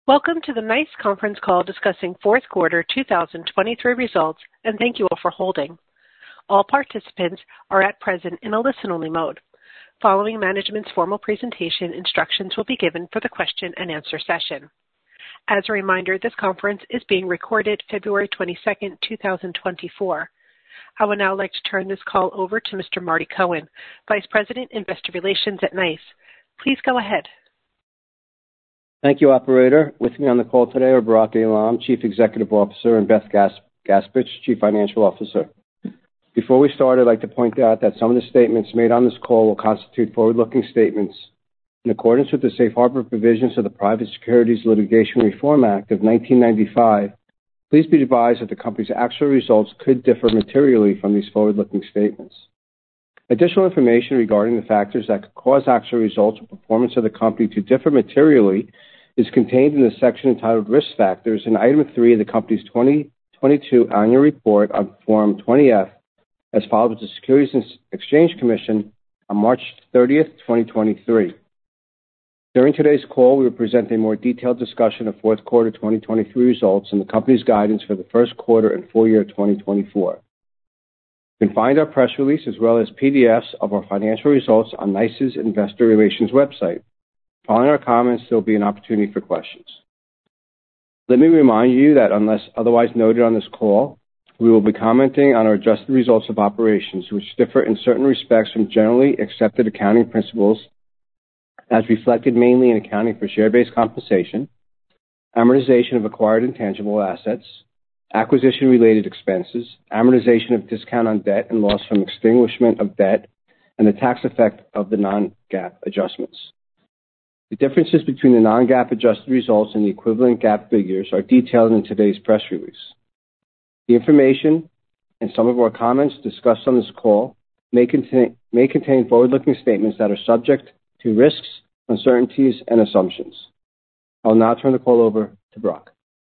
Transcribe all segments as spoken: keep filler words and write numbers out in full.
Welcome to the NICE conference call discussing fourth quarter two thousand twenty-three results, and thank you all for holding. All participants are at present in a listen-only mode. Following management's formal presentation, instructions will be given for the question and answer session. As a reminder, this conference is being recorded February twenty-second, two thousand twenty-four. I would now like to turn this call over to Mister Marty Cohen, Vice President, Investor Relations at NICE. Please go ahead. Thank you, Operator. With me on the call today are Barak Eilam, Chief Executive Officer, and Beth Gas- Gaspich, Chief Financial Officer. Before we start, I'd like to point out that some of the statements made on this call will constitute forward-looking statements in accordance with the Safe Harbor provisions of the Private Securities Litigation Reform Act of nineteen ninety-five. Please be advised that the company's actual results could differ materially from these forward-looking statements. Additional information regarding the factors that could cause actual results or performance of the company to differ materially is contained in the section entitled Risk Factors in Item three of the company's twenty twenty-two Annual Report on Form twenty F, as filed with the Securities and Exchange Commission on March thirtieth, twenty twenty-three. During today's call, we will present a more detailed discussion of fourth quarter twenty twenty-three results and the company's guidance for the first quarter and full year twenty twenty-four. You can find our press release as well as P D Fs of our financial results on NICE's Investor Relations website. Following our comments, there will be an opportunity for questions. Let me remind you that unless otherwise noted on this call, we will be commenting on our adjusted results of operations, which differ in certain respects from generally accepted accounting principles, as reflected mainly in accounting for share-based compensation, amortization of acquired intangible assets, acquisition-related expenses, amortization of discount on debt and loss from extinguishment of debt, and the tax effect of the non-GAAP adjustments. The differences between the non-GAAP adjusted results and the equivalent GAAP figures are detailed in today's press release. The information and some of our comments discussed on this call may contain, may contain forward-looking statements that are subject to risks, uncertainties, and assumptions. I'll now turn the call over to Barak.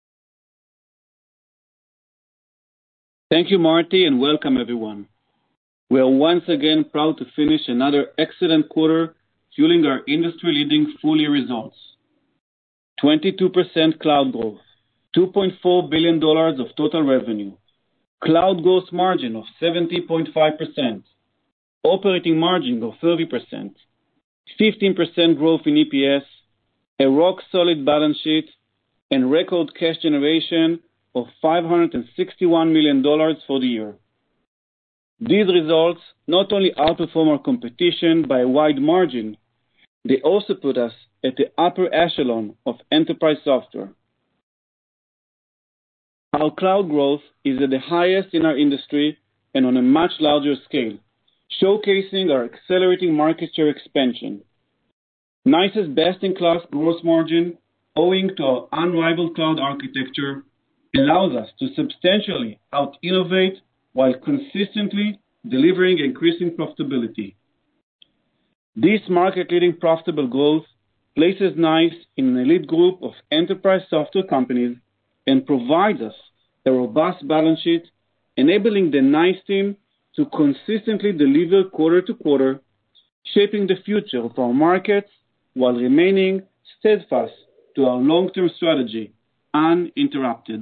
Thank you, Marty, and welcome everyone. We are once again proud to finish another excellent quarter, fueling our industry-leading full-year results. twenty-two percent cloud growth, two point four billion dollars of total revenue, cloud gross margin of seventy point five percent, operating margin of thirty percent, fifteen percent growth in E P S, a rock-solid balance sheet, and record cash generation of five hundred sixty-one million dollars for the year. These results not only outperform our competition by a wide margin, they also put us at the upper echelon of enterprise software. Our cloud growth is at the highest in our industry and on a much larger scale, showcasing our accelerating market share expansion. NICE's best-in-class gross margin, owing to our unrivaled cloud architecture, allows us to substantially out-innovate while consistently delivering increasing profitability. This market-leading profitable growth places NICE in an elite group of enterprise software companies and provides us a robust balance sheet, enabling the NICE team to consistently deliver quarter to quarter, shaping the future of our markets while remaining steadfast to our long-term strategy, uninterrupted.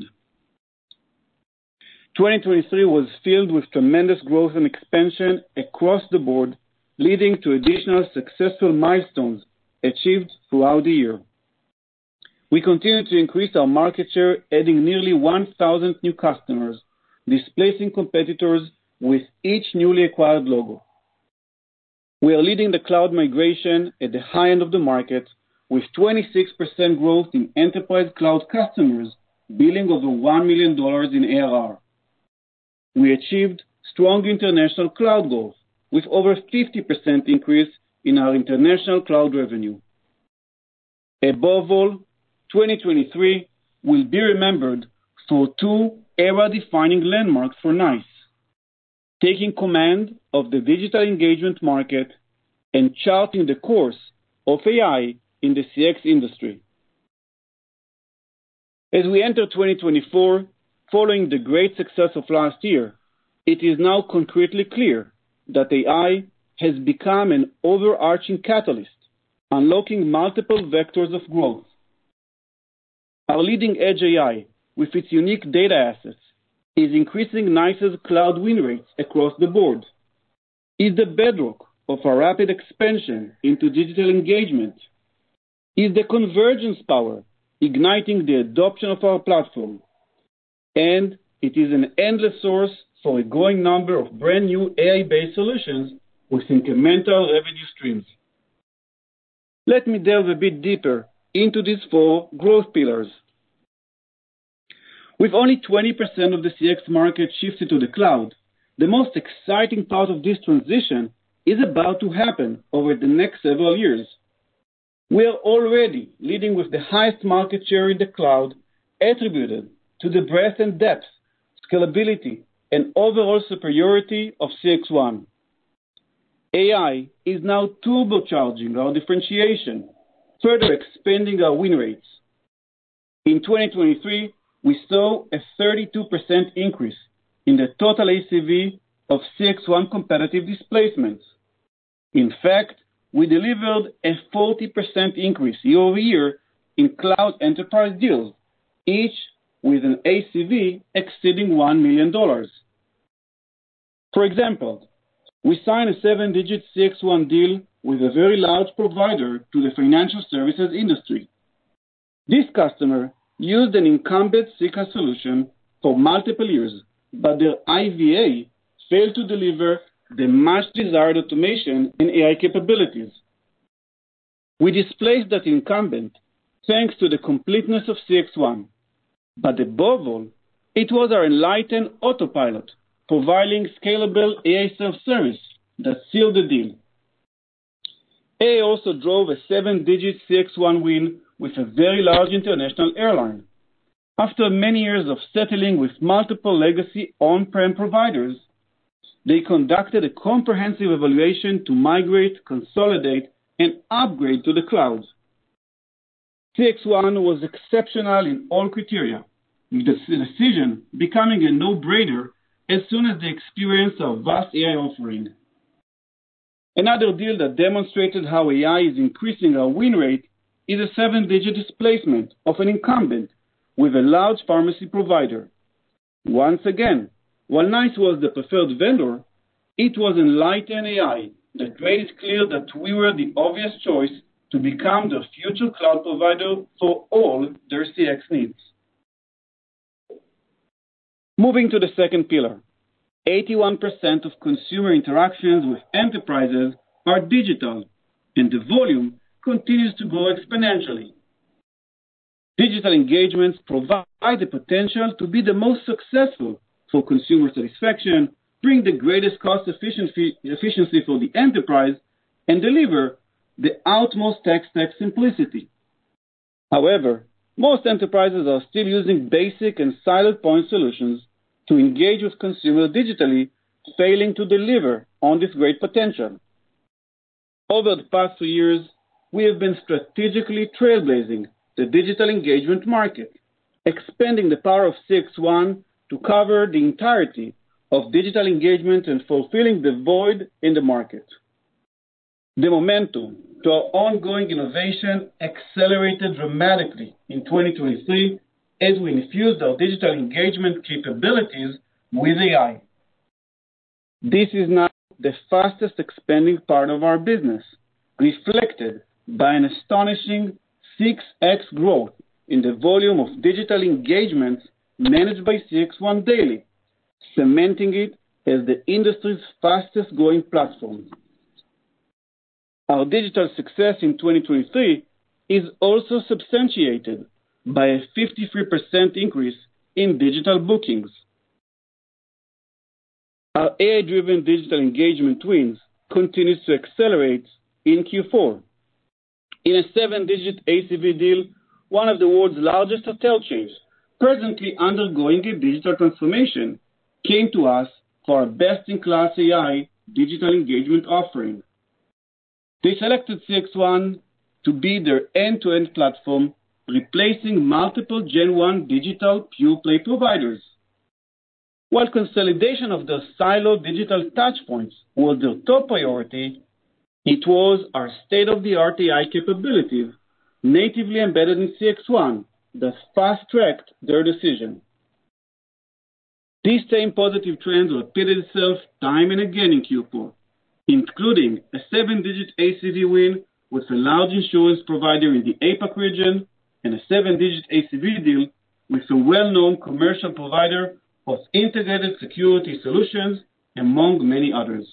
twenty twenty-three was filled with tremendous growth and expansion across the board, leading to additional successful milestones achieved throughout the year. We continue to increase our market share, adding nearly one thousand new customers, displacing competitors with each newly acquired logo. We are leading the cloud migration at the high end of the market, with twenty-six percent growth in enterprise cloud customers, billing over one million dollars in A R R. We achieved strong international cloud growth, with over fifty percent increase in our international cloud revenue. Above all, twenty twenty-three will be remembered for two era-defining landmarks for NICE: taking command of the digital engagement market and charting the course of A I in the C X industry. As we enter twenty twenty-four, following the great success of last year, it is now concretely clear that A I has become an overarching catalyst, unlocking multiple vectors of growth. our leading-edge A I, with its unique data assets, is increasing NICE's cloud win rates across the board, is the bedrock of our rapid expansion into digital engagement, is the convergence power igniting the adoption of our platform, and it is an endless source for a growing number of brand new A I-based solutions with incremental revenue streams. Let me delve a bit deeper into these four growth pillars. With only twenty percent of the C X market shifted to the cloud, the most exciting part of this transition is about to happen over the next several years. We are already leading with the highest market share in the cloud, attributed to the breadth and depth, scalability, and overall superiority of C X one. A I is now turbocharging our differentiation, further expanding our win rates. In twenty twenty-three, we saw a thirty-two percent increase in the total A C V of C X one competitive displacements. In fact, we delivered a forty percent increase year over year in cloud enterprise deals, each with an A C V exceeding one million dollars. For example, we signed a seven-digit C X one deal with a very large provider to the financial services industry. This customer used an incumbent C C A S solution for multiple years, but their I V A failed to deliver the much-desired automation and A I capabilities. We displaced that incumbent thanks to the completeness of C X one, but above all, it was our Enlighten Autopilot, providing scalable A I self-service that sealed the deal. A I also drove a seven-digit C X one win with a very large international airline. After many years of settling with multiple legacy on-prem providers, they conducted a comprehensive evaluation to migrate, consolidate, and upgrade to the cloud. C X one was exceptional in all criteria, with the decision becoming a no-brainer as soon as they experienced our vast A I offering. Another deal that demonstrated how A I is increasing our win rate is a seven-digit displacement of an incumbent with a large pharmacy provider. Once again, while NICE was the preferred vendor, it was Enlighten A I that made it clear that we were the obvious choice to become the future cloud provider for all their C X needs. Moving to the second pillar, eighty-one percent of consumer interactions with enterprises are digital, and the volume continues to grow exponentially. Digital engagements provide the potential to be the most successful for consumer satisfaction, bring the greatest cost efficiency, efficiency for the enterprise, and deliver the utmost tech stack simplicity. However, most enterprises are still using basic and siloed point solutions to engage with consumers digitally, failing to deliver on this great potential. Over the past two years, we have been strategically trailblazing the digital engagement market, expanding the power of C X one to cover the entirety of digital engagement and fulfilling the void in the market. The momentum to our ongoing innovation accelerated dramatically in twenty twenty-three as we infused our digital engagement capabilities with A I. This is now the fastest expanding part of our business, reflected by an astonishing six x growth in the volume of digital engagements managed by C X one daily, cementing it as the industry's fastest growing platform. Our digital success in twenty twenty-three is also substantiated by a fifty-three percent increase in digital bookings. Our A I-driven digital engagement wins continues to accelerate in Q four. In a seven-digit A C V deal, one of the world's largest hotel chains, presently undergoing a digital transformation, came to us for our best-in-class A I digital engagement offering. They selected C X one to be their end-to-end platform, replacing multiple Gen one digital pure-play providers. While consolidation of their siloed digital touchpoints was their top priority, it was our state-of-the-art A I capabilities natively embedded in C X one that fast-tracked their decision. This same positive trend repeated itself time and again in Q four, including a seven-digit A C V win with a large insurance provider in the APAC region and a seven-digit A C V deal with a well-known commercial provider of integrated security solutions, among many others.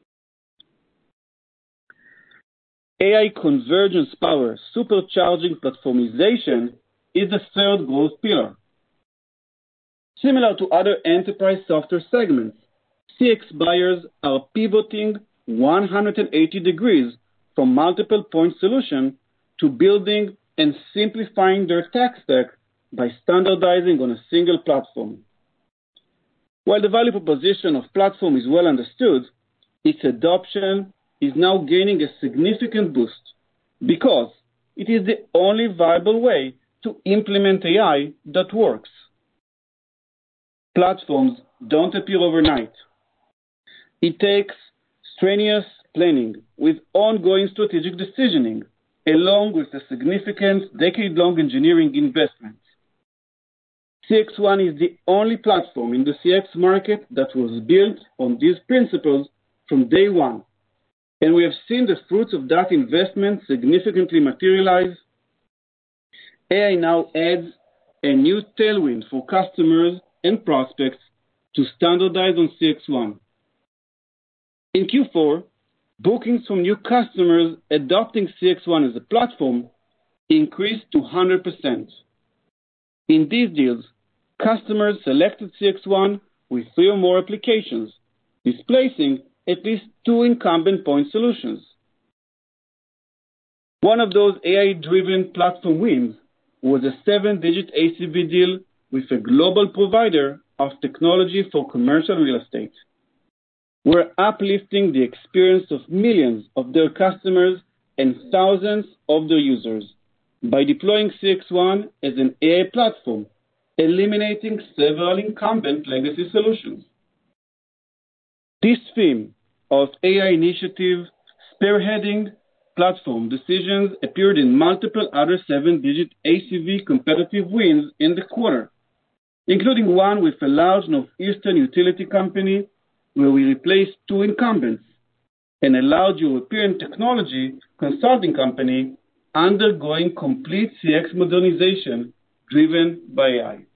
A I convergence power supercharging platformization is the third growth pillar. Similar to other enterprise software segments, C X buyers are pivoting one hundred eighty degrees from multiple point solutions to building and simplifying their tech stack by standardizing on a single platform. While the value proposition of platform is well understood, its adoption is now gaining a significant boost because it is the only viable way to implement A I that works. Platforms don't appear overnight. It takes strenuous planning with ongoing strategic decisioning, along with a significant decade-long engineering investment. C X one is the only platform in the C X market that was built on these principles from day one, and we have seen the fruits of that investment significantly materialize. A I now adds a new tailwind for customers and prospects to standardize on C X one. In Q four, bookings from new customers adopting C X one as a platform increased to one hundred percent. In these deals, customers selected C X one with three or more applications, displacing at least two incumbent point solutions. One of those A I-driven platform wins was a seven-digit A C V deal with a global provider of technology for commercial real estate. We're uplifting the experience of millions of their customers and thousands of their users by deploying C X one as an A I platform, eliminating several incumbent legacy solutions. This theme of A I initiative spearheading platform decisions appeared in multiple other seven-digit A C V competitive wins in the quarter, including one with a large Northeastern utility company where we replaced two incumbents, and a large European technology consulting company undergoing complete C X modernization driven by A I.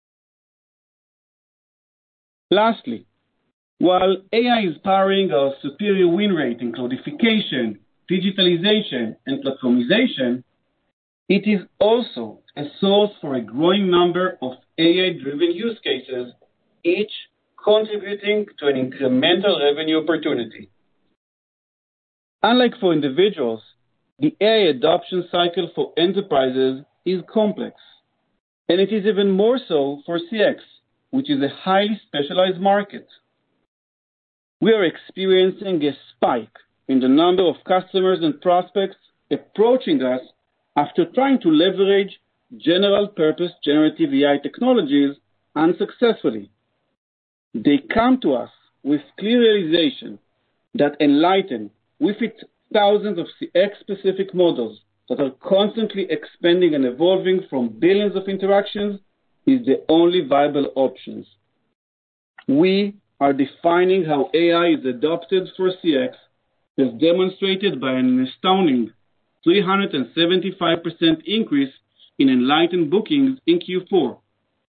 Lastly, while A I is powering our superior win rate in cloudification, digitalization, and platformization, it is also a source for a growing number of A I-driven use cases, each contributing to an incremental revenue opportunity. Unlike for individuals, the A I adoption cycle for enterprises is complex, and it is even more so for C X, which is a highly specialized market. We are experiencing a spike in the number of customers and prospects approaching us after trying to leverage general-purpose generative A I technologies unsuccessfully. They come to us with clear realization that Enlighten, with its thousands of C X-specific models that are constantly expanding and evolving from billions of interactions, is the only viable options. We are defining how A I is adopted for C X, as demonstrated by an astounding three hundred seventy-five percent increase in Enlighten bookings in Q four.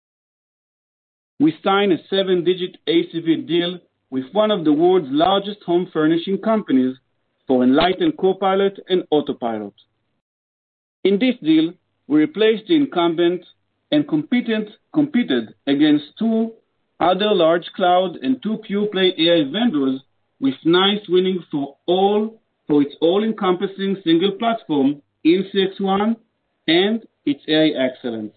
We signed a seven-digit A C V deal with one of the world's largest home furnishing companies for Enlighten Copilot and Autopilot. In this deal, we replaced the incumbent and competed, competed against two other large cloud and two pure-play A I vendors, with NICE winning for all for its all-encompassing single platform in C X one and its A I excellence.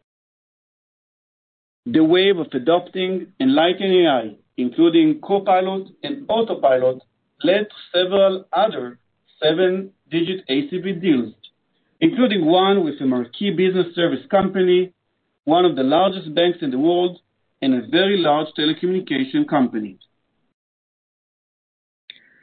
The wave of adopting Enlighten A I, including Copilot and Autopilot, led to several other seven-digit A C V deals, including one with a marquee business service company, one of the largest banks in the world, and a very large telecommunication company.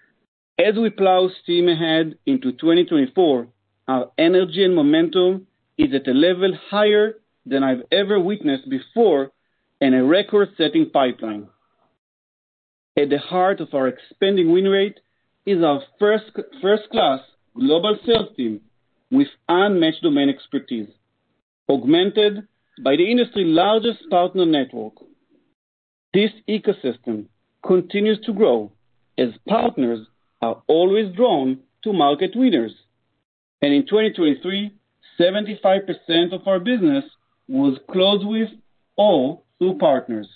As we plow steam ahead into twenty twenty-four, our energy and momentum is at a level higher than I've ever witnessed before and a record-setting pipeline. At the heart of our expanding win rate is our first, first-class global sales team with unmatched domain expertise, augmented by the industry's largest partner network. This ecosystem continues to grow as partners are always drawn to market winners. And in twenty twenty-three, seventy-five percent of our business was closed with or through partners.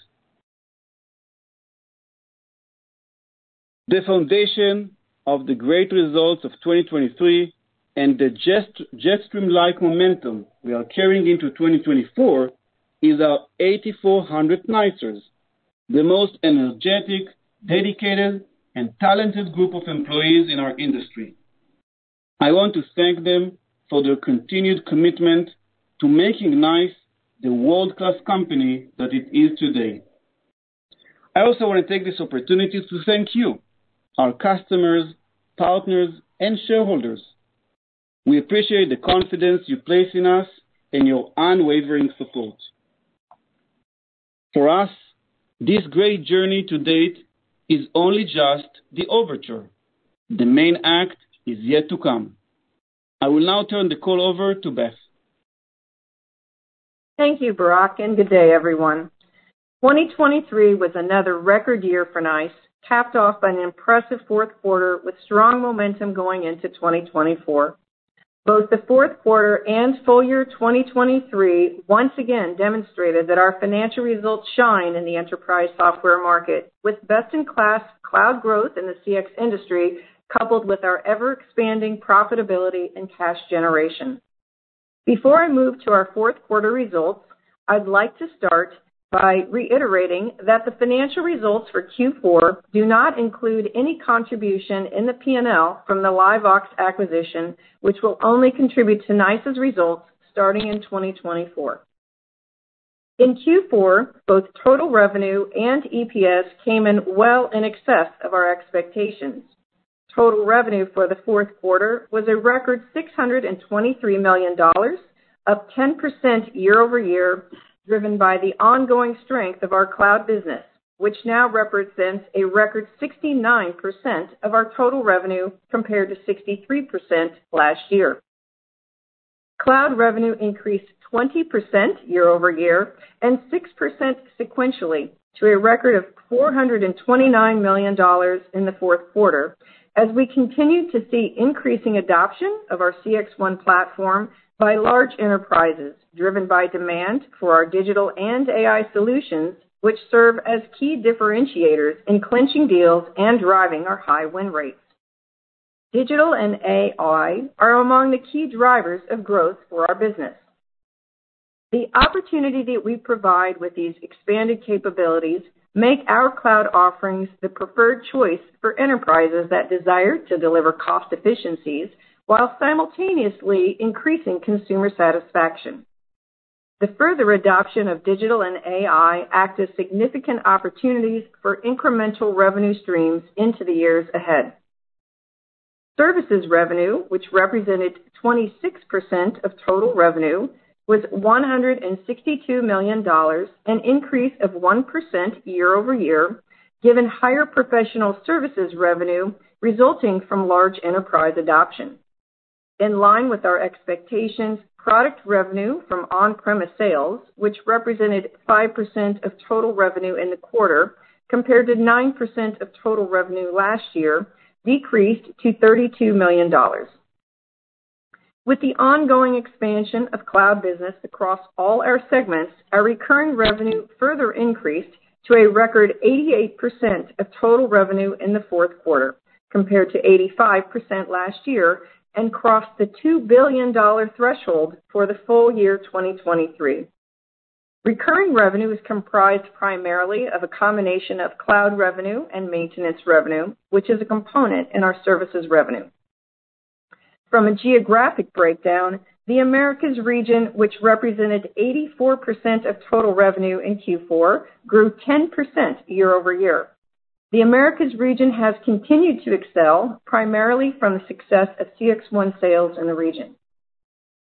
The foundation of the great results of twenty twenty-three and the jet, Jetstream-like momentum we are carrying into twenty twenty-four is our eighty-four hundred Nicers, the most energetic, dedicated, and talented group of employees in our industry. I want to thank them for their continued commitment to making NICE the world-class company that it is today. I also want to take this opportunity to thank you, our customers, partners, and shareholders. We appreciate the confidence you place in us and your unwavering support. For us, this great journey to date is only just the overture. The main act is yet to come. I will now turn the call over to Beth. Thank you, Barak, and good day, everyone. twenty twenty-three was another record year for NICE, capped off by an impressive fourth quarter with strong momentum going into twenty twenty-four. Both the fourth quarter and full year twenty twenty-three once again demonstrated that our financial results shine in the enterprise software market, with best-in-class cloud growth in the C X industry, coupled with our ever-expanding profitability and cash generation. Before I move to our fourth quarter results, I'd like to start by reiterating that the financial results for Q four do not include any contribution in the P and L from the LiveVox acquisition, which will only contribute to NICE's results starting in twenty twenty-four. In Q four, both total revenue and E P S came in well in excess of our expectations. Total revenue for the fourth quarter was a record six hundred twenty-three million dollars, up ten percent year over year, driven by the ongoing strength of our cloud business, which now represents a record sixty-nine percent of our total revenue compared to sixty-three percent last year. Cloud revenue increased twenty percent year over year and six percent sequentially to a record of four hundred twenty-nine million dollars in the fourth quarter, as we continue to see increasing adoption of our C X one platform by large enterprises, driven by demand for our digital and A I solutions, which serve as key differentiators in clinching deals and driving our high win rates. Digital and A I are among the key drivers of growth for our business. The opportunity that we provide with these expanded capabilities make our cloud offerings the preferred choice for enterprises that desire to deliver cost efficiencies while simultaneously increasing consumer satisfaction. The further adoption of digital and A I act as significant opportunities for incremental revenue streams into the years ahead. Services revenue, which represented twenty-six percent of total revenue, was one hundred sixty-two million dollars, an increase of one percent year over year, given higher professional services revenue resulting from large enterprise adoption. In line with our expectations, product revenue from on-premise sales, which represented five percent of total revenue in the quarter, compared to nine percent of total revenue last year, decreased to thirty-two million dollars. With the ongoing expansion of cloud business across all our segments, our recurring revenue further increased to a record eighty-eight percent of total revenue in the fourth quarter, compared to eighty-five percent last year, and crossed the two billion dollars threshold for the full year twenty twenty-three. Recurring revenue is comprised primarily of a combination of cloud revenue and maintenance revenue, which is a component in our services revenue. From a geographic breakdown, the Americas region, which represented eighty-four percent of total revenue in Q four, grew ten percent year over year. The Americas region has continued to excel, primarily from the success of C X one sales in the region.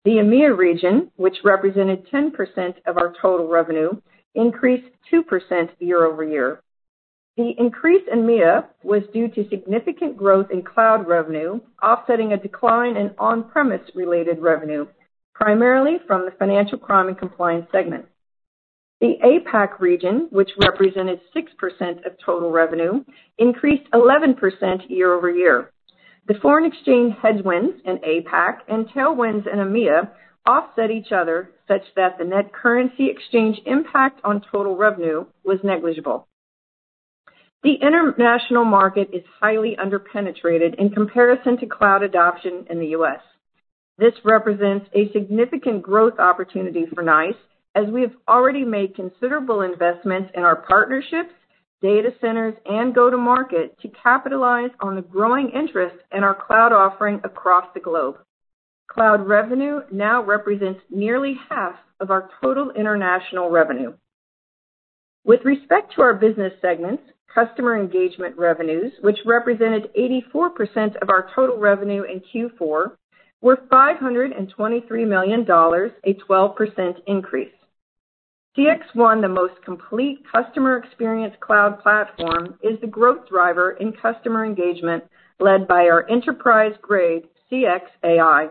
The EMEA region, which represented ten percent of our total revenue, increased two percent year over year. The increase in EMEA was due to significant growth in cloud revenue, offsetting a decline in on-premise related revenue, primarily from the financial crime and compliance segment. The APAC region, which represented six percent of total revenue, increased eleven percent year over year. The foreign exchange headwinds in APAC and tailwinds in EMEA offset each other such that the net currency exchange impact on total revenue was negligible. The international market is highly underpenetrated in comparison to cloud adoption in the U S. This represents a significant growth opportunity for NICE, as we have already made considerable investments in our partnerships, data centers, and go-to-market to capitalize on the growing interest in our cloud offering across the globe. Cloud revenue now represents nearly half of our total international revenue. With respect to our business segments, customer engagement revenues, which represented eighty-four percent of our total revenue in Q four, were five hundred twenty-three million dollars, a twelve percent increase. C X one, the most complete customer experience cloud platform, is the growth driver in customer engagement led by our enterprise-grade C X A I.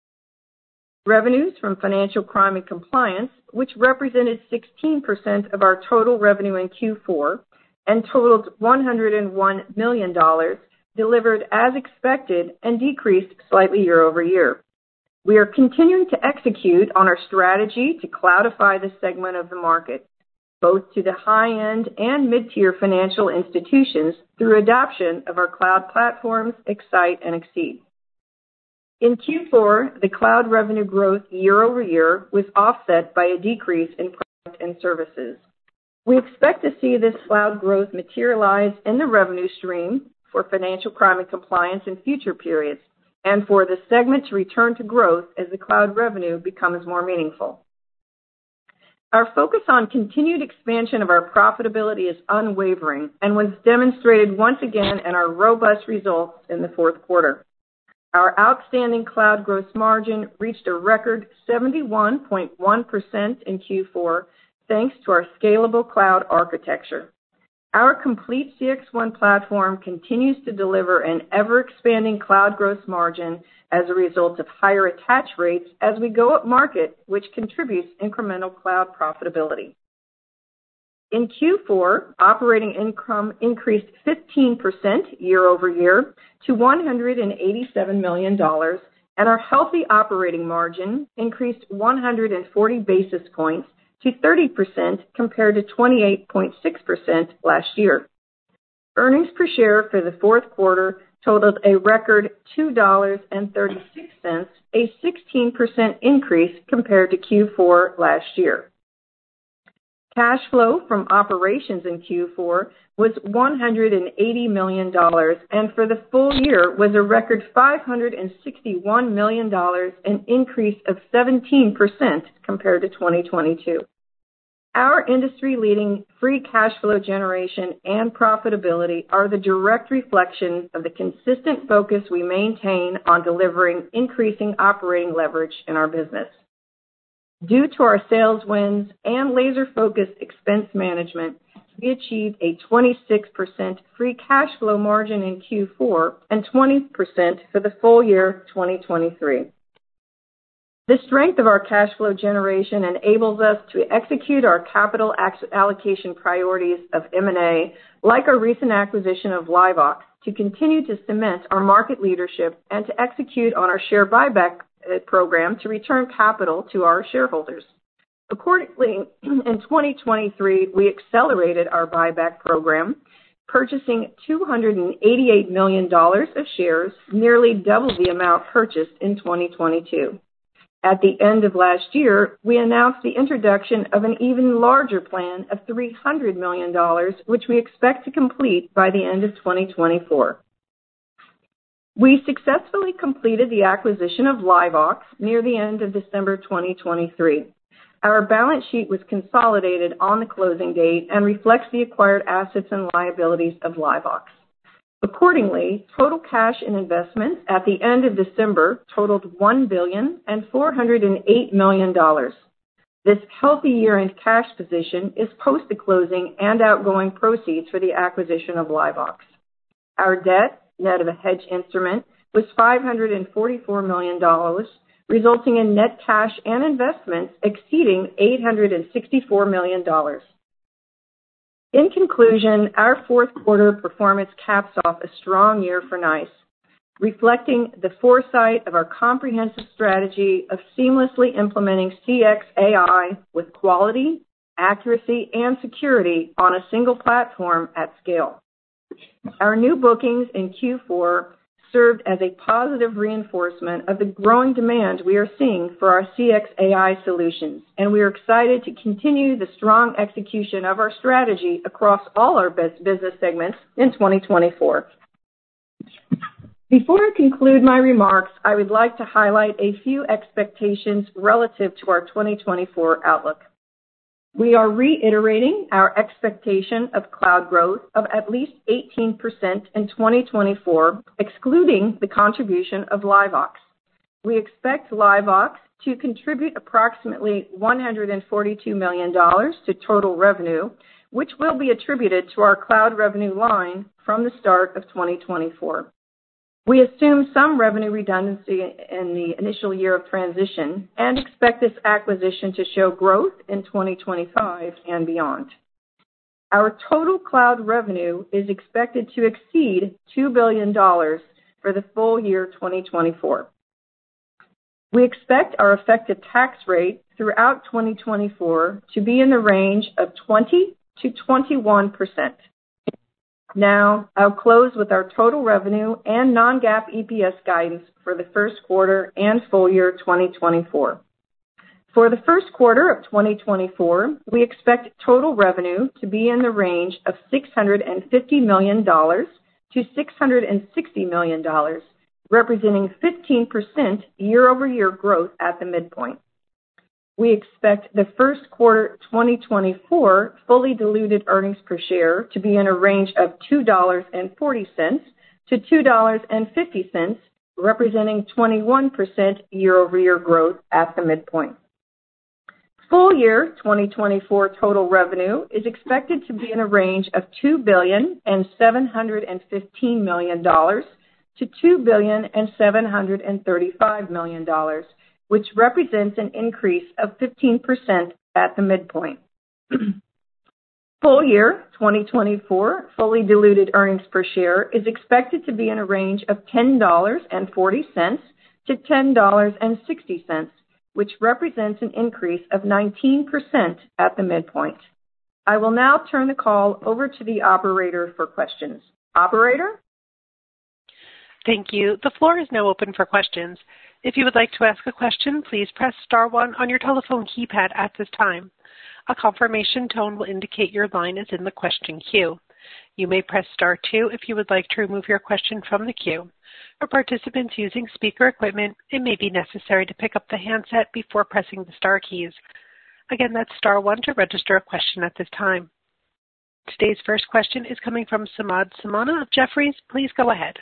Revenues from financial crime and compliance, which represented sixteen percent of our total revenue in Q four and totaled one hundred one million dollars, delivered as expected and decreased slightly year over year. We are continuing to execute on our strategy to cloudify this segment of the market, both to the high-end and mid-tier financial institutions through adoption of our cloud platforms, Excite and Exceed. In Q four, the cloud revenue growth year over year was offset by a decrease in product and services. We expect to see this cloud growth materialize in the revenue stream for financial crime and compliance in future periods, and for the segment to return to growth as the cloud revenue becomes more meaningful. Our focus on continued expansion of our profitability is unwavering and was demonstrated once again in our robust results in the fourth quarter. Our outstanding cloud gross margin reached a record seventy-one point one percent in Q four, thanks to our scalable cloud architecture. Our complete C X one platform continues to deliver an ever-expanding cloud gross margin as a result of higher attach rates as we go up market, which contributes incremental cloud profitability. In Q four, operating income increased fifteen percent year over year to one hundred eighty-seven million dollars, and our healthy operating margin increased one hundred forty basis points to thirty percent compared to twenty-eight point six percent last year. Earnings per share for the fourth quarter totaled a record two dollars and thirty-six cents, a sixteen percent increase compared to Q four last year. Cash flow from operations in Q four was one hundred eighty million dollars, and for the full year was a record five hundred sixty-one million dollars, an increase of seventeen percent compared to twenty twenty-two. Our industry-leading free cash flow generation and profitability are the direct reflection of the consistent focus we maintain on delivering increasing operating leverage in our business. Due to our sales wins and laser-focused expense management, we achieved a twenty-six percent free cash flow margin in Q four and twenty percent for the full year twenty twenty-three. The strength of our cash flow generation enables us to execute our capital allocation priorities of M and A, like our recent acquisition of LiveVox, to continue to cement our market leadership and to execute on our share buyback program to return capital to our shareholders. Accordingly, in twenty twenty-three, we accelerated our buyback program, purchasing two hundred eighty-eight million dollars of shares, nearly double the amount purchased in twenty twenty-two. At the end of last year, we announced the introduction of an even larger plan of three hundred million dollars, which we expect to complete by the end of twenty twenty-four. We successfully completed the acquisition of LiveVox near the end of December twenty twenty-three. Our balance sheet was consolidated on the closing date and reflects the acquired assets and liabilities of LiveVox. Accordingly, total cash and investments at the end of December totaled one billion four hundred eight million dollars. This healthy year-end cash position is post the closing and outgoing proceeds for the acquisition of LiveVox. Our debt, net of a hedge instrument, was five hundred forty-four million dollars, resulting in net cash and investments exceeding eight hundred sixty-four million dollars. In conclusion, our fourth quarter performance caps off a strong year for NICE, reflecting the foresight of our comprehensive strategy of seamlessly implementing C X A I with quality, accuracy, and security on a single platform at scale. Our new bookings in Q four served as a positive reinforcement of the growing demand we are seeing for our C X A I solutions, and we are excited to continue the strong execution of our strategy across all our business segments in twenty twenty-four. Before I conclude my remarks, I would like to highlight a few expectations relative to our twenty twenty-four outlook. We are reiterating our expectation of cloud growth of at least eighteen percent in twenty twenty-four, excluding the contribution of LiveVox. We expect LiveVox to contribute approximately one hundred forty-two million dollars to total revenue, which will be attributed to our cloud revenue line from the start of twenty twenty-four. We assume some revenue redundancy in the initial year of transition and expect this acquisition to show growth in twenty twenty-five and beyond. Our total cloud revenue is expected to exceed two billion dollars for the full year twenty twenty-four. We expect our effective tax rate throughout twenty twenty-four to be in the range of twenty to twenty-one percent. Now, I'll close with our total revenue and non-GAAP E P S guidance for the first quarter and full year twenty twenty-four. For the first quarter of twenty twenty-four, we expect total revenue to be in the range of six hundred fifty million dollars to six hundred sixty million dollars, representing fifteen percent year-over-year growth at the midpoint. We expect the first quarter twenty twenty-four fully diluted earnings per share to be in a range of two dollars and forty cents to two dollars and fifty cents, representing twenty-one percent year-over-year growth at the midpoint. Full year twenty twenty-four total revenue is expected to be in a range of two billion seven hundred fifteen million dollars to two billion seven hundred thirty-five million dollars, which represents an increase of fifteen percent at the midpoint. Full year twenty twenty-four fully diluted earnings per share is expected to be in a range of ten dollars and forty cents to ten dollars and sixty cents, which represents an increase of nineteen percent at the midpoint. I will now turn the call over to the operator for questions. Operator? Thank you. The floor is now open for questions. If you would like to ask a question, please press star one on your telephone keypad at this time. A confirmation tone will indicate your line is in the question queue. You may press star two if you would like to remove your question from the queue. For participants using speaker equipment, it may be necessary to pick up the handset before pressing the star keys. Again, that's star one to register a question at this time. Today's first question is coming from Samad Samana of Jefferies. Please go ahead.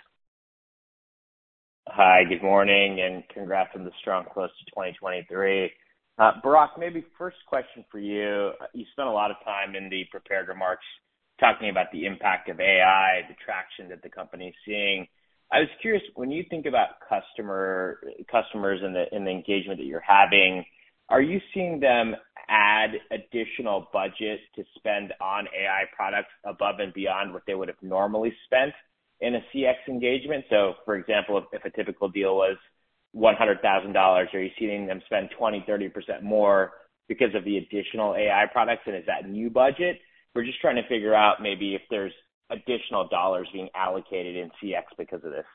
Hi, good morning, and congrats on the strong close to twenty twenty-three. Uh, Barak, maybe first question for you. You spent a lot of time in the prepared remarks talking about the impact of A I, the traction that the company is seeing. I was curious, when you think about customer customers and the, and the engagement that you're having, are you seeing them add additional budget to spend on A I products above and beyond what they would have normally spent in a C X engagement? So, for example, if, if a typical deal was one hundred thousand dollars, are you seeing them spend twenty, thirty percent more because of the additional A I products? And is that new budget? We're just trying to figure out maybe if there's additional dollars being allocated in C X because of this.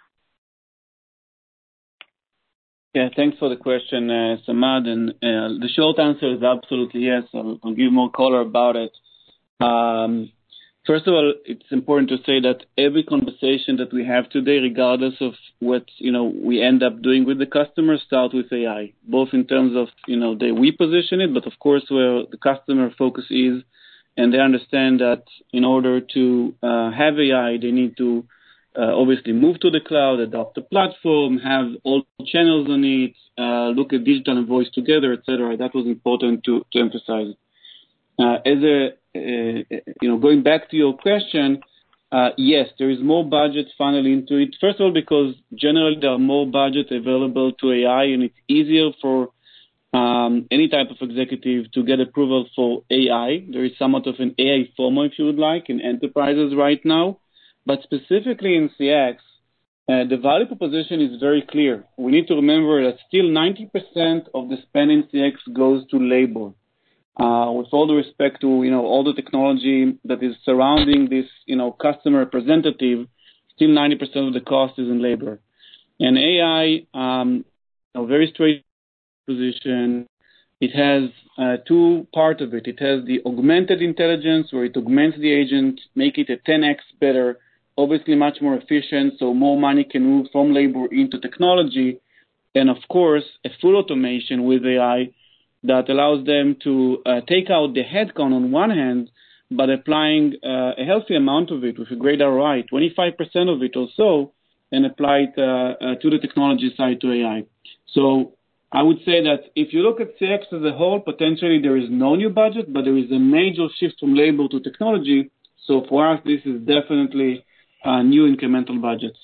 Yeah, thanks for the question, uh, Samad. And uh, the short answer is absolutely yes. I'll, I'll give more color about it. Um, First of all, it's important to say that every conversation that we have today, regardless of what, you know, we end up doing with the customer, starts with A I, both in terms of, you know, the we position it, but of course where the customer focus is, and they understand that in order to uh, have A I, they need to uh, obviously move to the cloud, adopt the platform, have all channels on it, uh, look at digital and voice together, et cetera. That was important to, to emphasize. Uh, as a, uh, you know, going back to your question, uh, yes, there is more budget finally into it. First of all, because generally there are more budget available to A I, and it's easier for um, any type of executive to get approval for A I. There is somewhat of an A I FOMO, if you would like, in enterprises right now. But specifically in C X, uh, the value proposition is very clear. We need to remember that still ninety percent of the spend in C X goes to labor. Uh, with all the respect to, you know, all the technology that is surrounding this, you know, customer representative, still ninety percent of the cost is in labor. And A I, um, a very straight position. It has uh, two parts of it. It has the augmented intelligence, where it augments the agent, make it a ten x better, obviously much more efficient, so more money can move from labor into technology. And of course, a full automation with A I that allows them to uh, take out the headcount on one hand, but applying uh, a healthy amount of it with a great R O I, twenty-five percent of it or so, and apply it uh, uh, to the technology side to A I. So I would say that if you look at C X as a whole, potentially there is no new budget, but there is a major shift from labor to technology. So for us, this is definitely uh, new incremental budgets.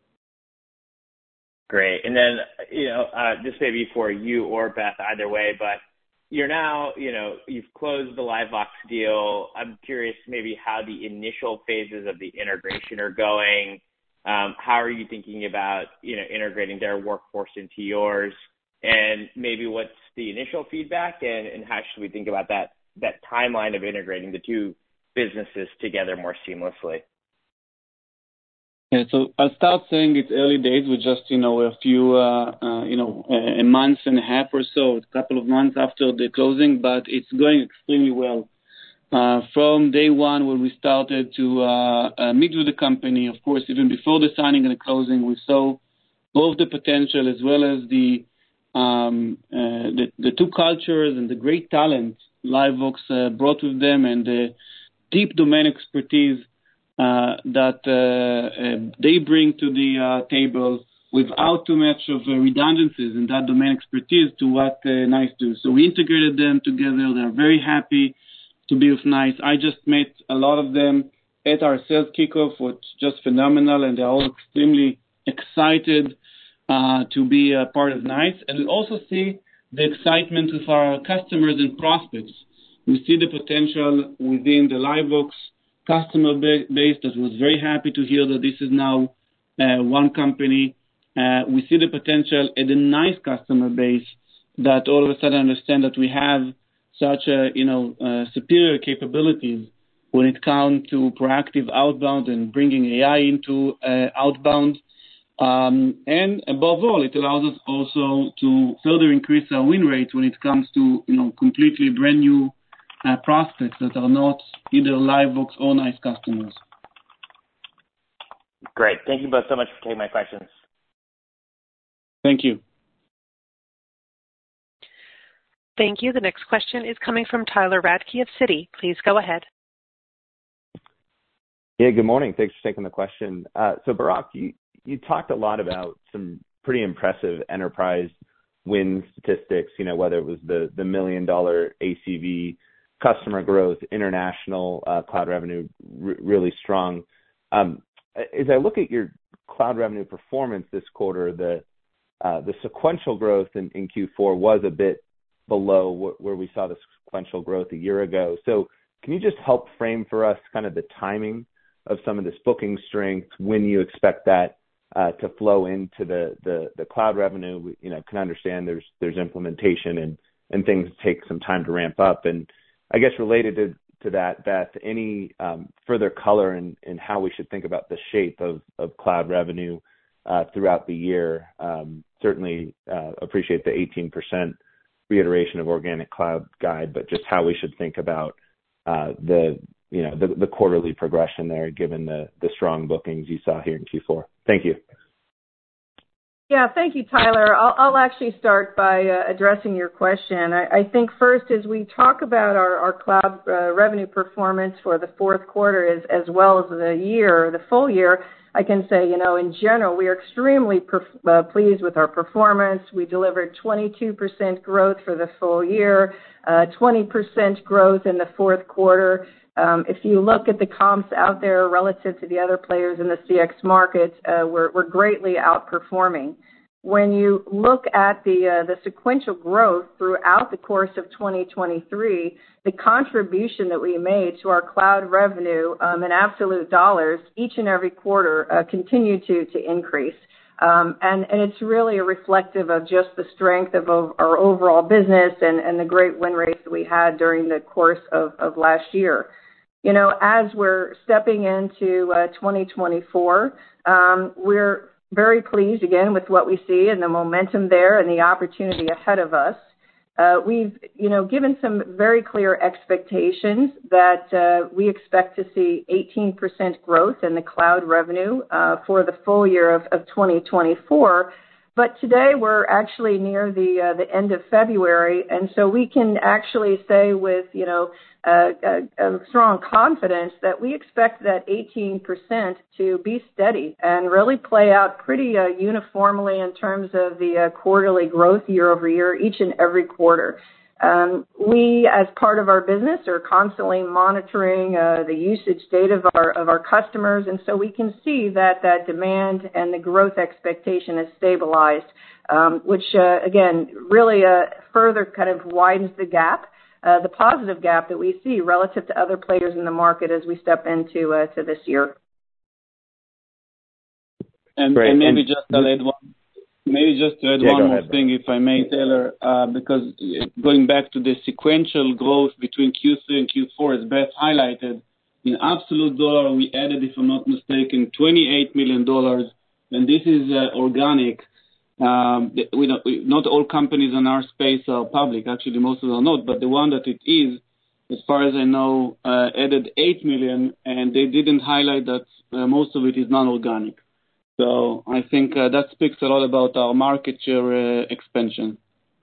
Great. And then, you know, uh, this may be for you or Beth, either way, but you're now, you know, you've closed the LiveVox deal. I'm curious maybe how the initial phases of the integration are going. Um, how are you thinking about, you know, integrating their workforce into yours? And maybe what's the initial feedback, and, and how should we think about that, that timeline of integrating the two businesses together more seamlessly? Yeah, so I'll start saying it's early days with just, you know, a few, uh, uh, you know, a month and a half or so, a couple of months after the closing, but it's going extremely well. Uh, from day one when we started to uh, uh, meet with the company, of course, even before the signing and the closing, we saw both the potential as well as the um, uh, the, the two cultures and the great talent LiveVox uh, brought with them, and the deep domain expertise uh, that uh, uh, they bring to the uh, table without too much of uh, redundancies in that domain expertise to what uh, NICE do. So we integrated them together. They're very happy to be with NICE. I just met a lot of them at our sales kickoff, which is just phenomenal, and they're all extremely excited uh, to be a part of NICE. And we also see the excitement with our customers and prospects. We see the potential within the LiveVox customer base that was very happy to hear that this is now uh, one company. Uh, we see the potential at the NICE customer base that all of a sudden understand that we have such a, you know, uh, superior capabilities when it comes to proactive outbound and bringing A I into uh, outbound. Um, and above all, it allows us also to further increase our win rate when it comes to, you know, completely brand new uh, prospects that are not either LiveVox or NICE customers. Great. Thank you both so much for taking my questions. Thank you. Thank you. The next question is coming from Tyler Radke of Citi. Please go ahead. Yeah, good morning. Thanks for taking the question. Uh, so, Barak, you, you talked a lot about some pretty impressive enterprise win statistics, you know, whether it was the, the million-dollar A C V, customer growth, international uh, cloud revenue, r- really strong. Um, as I look at your cloud revenue performance this quarter, the uh, the sequential growth in, in Q four was a bit below wh- where we saw the sequential growth a year ago. So can you just help frame for us kind of the timing of some of this booking strength, when you expect that uh, to flow into the, the, the cloud revenue? We, you know, can understand there's there's implementation and, and things take some time to ramp up. And I guess related to, to that, Beth, any um, further color in, in how we should think about the shape of, of cloud revenue uh, throughout the year? Um, certainly uh, appreciate the eighteen percent reiteration of organic cloud guide, but just how we should think about uh, the, you know, the, the quarterly progression there, given the, the strong bookings you saw here in Q four. Thank you. Yeah, thank you, Tyler. I'll, I'll actually start by uh, addressing your question. I, I think first, as we talk about our, our cloud uh, revenue performance for the fourth quarter as, as well as the year, the full year, I can say, you know, in general, we are extremely perf- uh, pleased with our performance. We delivered twenty-two percent growth for the full year, uh, twenty percent growth in the fourth quarter. Um, if you look at the comps out there relative to the other players in the C X market, uh, we're, we're greatly outperforming. When you look at the uh, the sequential growth throughout the course of twenty twenty-three, the contribution that we made to our cloud revenue um, in absolute dollars each and every quarter uh, continued to to increase. Um, and, and it's really a reflective of just the strength of, of our overall business and, and the great win rates that we had during the course of, of last year. You know, as we're stepping into uh, twenty twenty-four, um, we're very pleased again with what we see and the momentum there and the opportunity ahead of us. Uh, we've, you know, given some very clear expectations that uh, we expect to see eighteen percent growth in the cloud revenue uh, for the full year of, of twenty twenty-four. But today we're actually near the uh, the end of February, and so we can actually say with, you know, uh, a, a strong confidence that we expect that eighteen percent to be steady and really play out pretty uh, uniformly in terms of the uh, quarterly growth year over year, each and every quarter. Um, we, as part of our business, are constantly monitoring uh, the usage data of our of our customers, and so we can see that that demand and the growth expectation is stabilized, um, which uh, again really uh, further kind of widens the gap, uh, the positive gap that we see relative to other players in the market as we step into uh, to this year. And, and maybe just I'll add one. Maybe just to add yeah, one more ahead, thing, if I may, Taylor, uh, because going back to the sequential growth between Q three and Q four, as Beth highlighted, in absolute dollar, we added, if I'm not mistaken, twenty-eight million dollars, and this is uh, organic. Um, we don't, we, not all companies in our space are public. Actually, most of them are not, but the one that it is, as far as I know, uh, added eight million dollars, and they didn't highlight that uh, most of it is non-organic. So I think uh, that speaks a lot about our market share uh, expansion.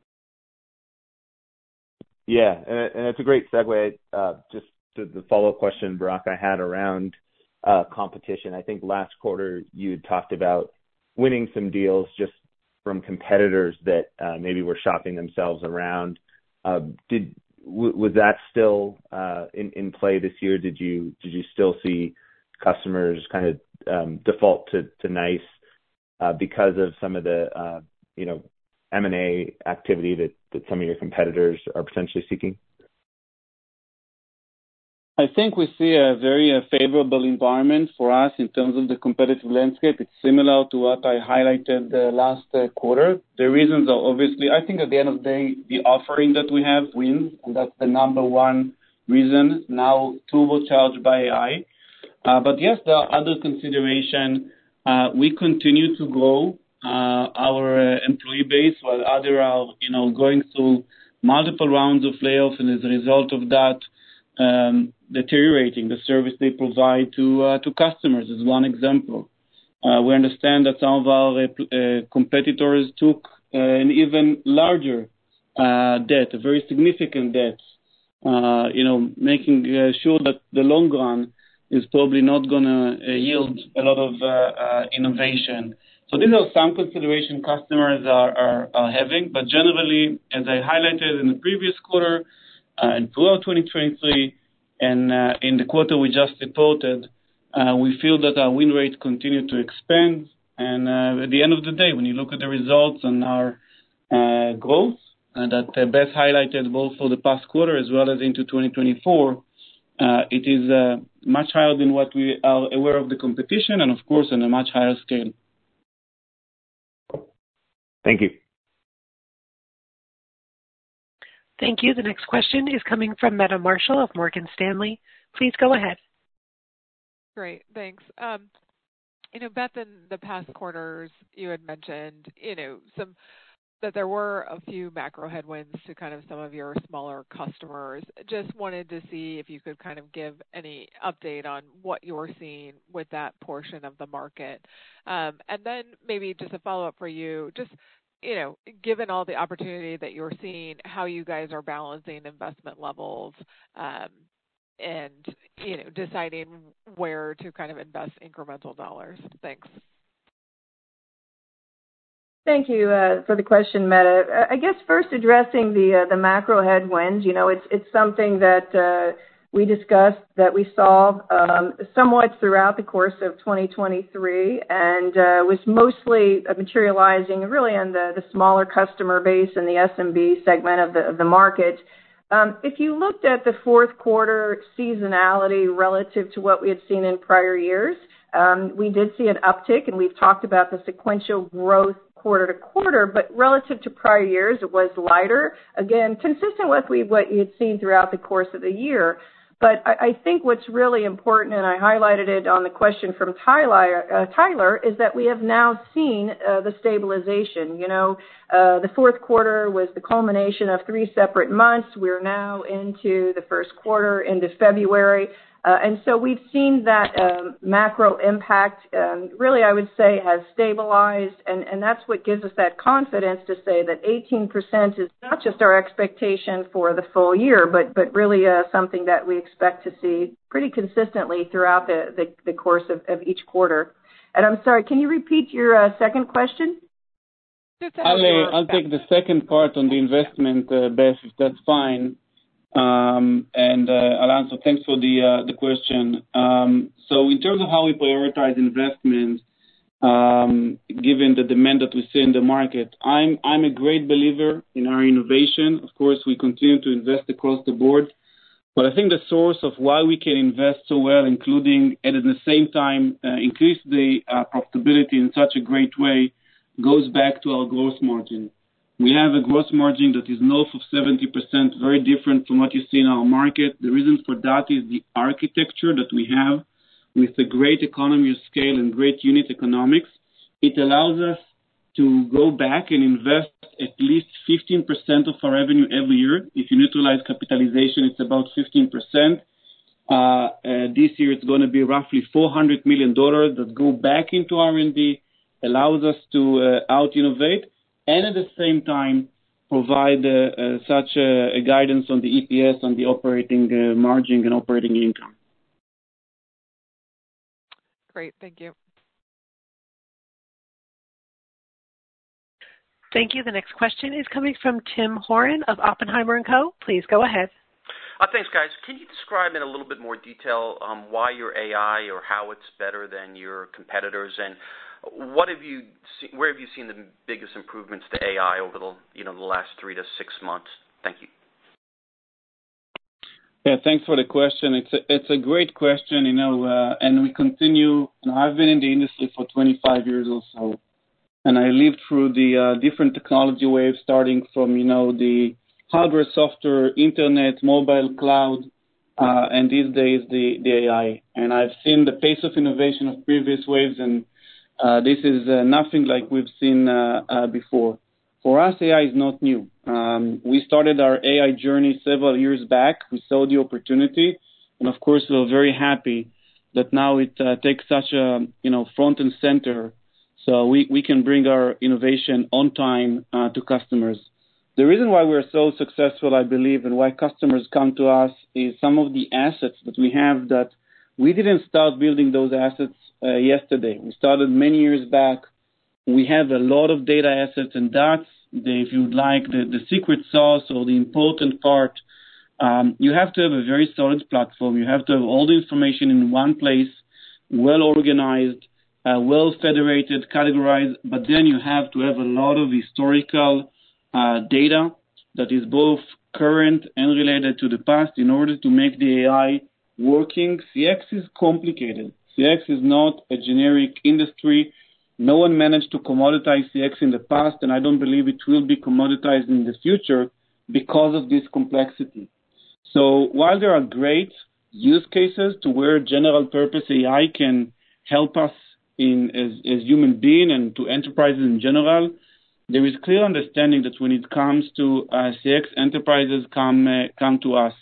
Yeah, and, and it's a great segue. Uh, just to the follow-up question, Barak, I had around uh, competition. I think last quarter you talked about winning some deals just from competitors that uh, maybe were shopping themselves around. Uh, did w- was that still uh, in, in play this year? Did you did you still see customers kind of um, default to, to NICE uh, because of some of the, uh, you know, M and A activity that, that some of your competitors are potentially seeking? I think we see a very uh, favorable environment for us in terms of the competitive landscape. It's similar to what I highlighted uh, last uh, quarter. The reasons are obviously, I think at the end of the day, the offering that we have wins, and that's the number one reason, now turbocharged by A I. Uh, but yes, there are other considerations. Uh, we continue to grow uh, our uh, employee base while others are, you know, going through multiple rounds of layoffs, and as a result of that, um, deteriorating the service they provide to uh, to customers is one example. Uh, we understand that some of our uh, uh, competitors took uh, an even larger uh, debt, a very significant debt, uh, you know, making uh, sure that the long run is probably not going to uh, yield a lot of uh, uh, innovation. So these are some considerations customers are, are, are having, but generally, as I highlighted in the previous quarter uh, and throughout twenty twenty-three, and uh, in the quarter we just reported, uh, we feel that our win rates continue to expand. And uh, at the end of the day, when you look at the results and our uh, growth uh, that uh, Beth highlighted both for the past quarter as well as into twenty twenty-four, Uh, it is uh, much higher than what we are aware of the competition, and of course on a much higher scale. Thank you. Thank you. The next question is coming from Meta Marshall of Morgan Stanley. Please go ahead. Great, thanks. Um, you know, Beth, in the past quarters, you had mentioned, you know, some that there were a few macro headwinds to kind of some of your smaller customers. Just wanted to see if you could kind of give any update on what you're seeing with that portion of the market. Um, and then maybe just a follow-up for you, just, you know, given all the opportunity that you're seeing, how you guys are balancing investment levels, um, and, you know, deciding where to kind of invest incremental dollars? Thanks. Thank you uh, for the question, Meta. I guess first addressing the uh, the macro headwinds, you know, it's it's something that uh, we discussed, that we saw um, somewhat throughout the course of twenty twenty-three, and uh, was mostly materializing really on the, the smaller customer base and the S M B segment of the of the market. Um, if you looked at the fourth quarter seasonality relative to what we had seen in prior years, um, we did see an uptick, and we've talked about the sequential growth quarter to quarter, but relative to prior years, it was lighter. Again, consistent with we, what you had seen throughout the course of the year. But I, I think what's really important, and I highlighted it on the question from Tyler, uh, Tyler is that we have now seen uh, the stabilization. You know, uh, the fourth quarter was the culmination of three separate months. We're now into the first quarter, into February. Uh, and so we've seen that um, macro impact um, really, I would say, has stabilized, and, and that's what gives us that confidence to say that eighteen percent is not just our expectation for the full year, but, but really uh, something that we expect to see pretty consistently throughout the, the, the course of, of each quarter. And I'm sorry, can you repeat your uh, second question? I'll, uh, I'll take the second part on the investment, uh, Beth, if that's fine. Um, and uh, Alonso, thanks for the uh, the question. Um, so in terms of how we prioritize investment, um, given the demand that we see in the market, I'm I'm a great believer in our innovation. Of course, we continue to invest across the board, but I think the source of why we can invest so well, including and at the same time uh, increase the uh, profitability in such a great way, goes back to our gross margin. We have a gross margin that is north of seventy percent, very different from what you see in our market. The reason for that is the architecture that we have with a great economy of scale and great unit economics. It allows us to go back and invest at least fifteen percent of our revenue every year. If you neutralize capitalization, it's about fifteen percent. Uh, uh, this year, it's going to be roughly four hundred million dollars that go back into R and D, allows us to uh, out-innovate, and at the same time provide uh, uh, such a, a guidance on the E P S, on the operating uh, margin and operating income. Great, thank you. Thank you. The next question is coming from Tim Horan of Oppenheimer and Co. Please go ahead. Uh, thanks, guys. Can you describe in a little bit more detail um, why your A I or how it's better than your competitors, and what have you see, where have you seen the biggest improvements to A I over the you know the last three to six months? Thank you. Yeah, thanks for the question. It's a it's a great question, you know, uh, and we continue. You know, I've been in the industry for twenty-five years or so, and I lived through the uh, different technology waves, starting from you know the hardware, software, internet, mobile, cloud, uh, and these days the the A I. And I've seen the pace of innovation of previous waves, and Uh, this is uh, nothing like we've seen uh, uh, before. For us, A I is not new. Um, we started our A I journey several years back. We saw the opportunity, and of course, we're very happy that now it uh, takes such a you know front and center, so we, we can bring our innovation on time uh, to customers. The reason why we're so successful, I believe, and why customers come to us is some of the assets that we have that we didn't start building those assets uh, yesterday. We started many years back. We have a lot of data assets, and that's, the, if you would like, the, the secret sauce or the important part. Um, you have to have a very solid platform. You have to have all the information in one place, well organized, uh, well federated, categorized, but then you have to have a lot of historical uh, data that is both current and related to the past in order to make the A I working. C X is complicated. C X is not a generic industry. No one managed to commoditize C X in the past, and I don't believe it will be commoditized in the future because of this complexity. So while there are great use cases to where general purpose A I can help us in as, as human beings and to enterprises in general, there is clear understanding that when it comes to uh, C X, enterprises come uh, come to us.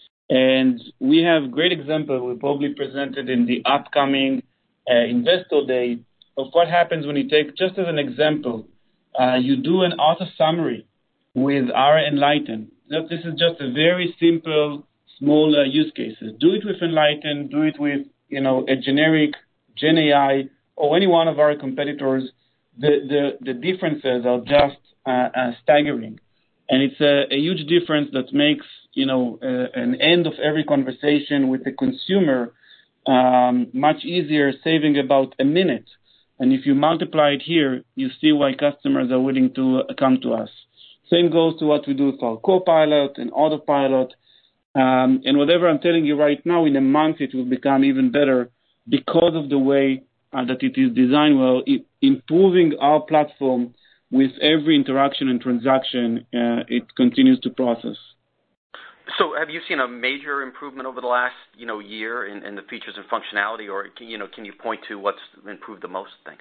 And we have great example we probably presented in the upcoming uh, Investor Day of what happens when you take, just as an example, uh, you do an auto summary with our Enlighten. This is just a very simple small uh, use cases. Do it with Enlighten, do it with, you know, a generic Gen A I or any one of our competitors. The, the, the differences are just uh, uh, staggering. And it's a, a huge difference that makes, you know, uh, an end of every conversation with the consumer um, much easier, saving about a minute. And if you multiply it here, you see why customers are willing to uh, come to us. Same goes to what we do with our Copilot and Autopilot. Um, and whatever I'm telling you right now, in a month it will become even better because of the way uh, that it is designed well, it, improving our platform with every interaction and transaction uh, it continues to process. So have you seen a major improvement over the last, you know, year in, in the features and functionality, or, can, you know, can you point to what's improved the most? Thanks.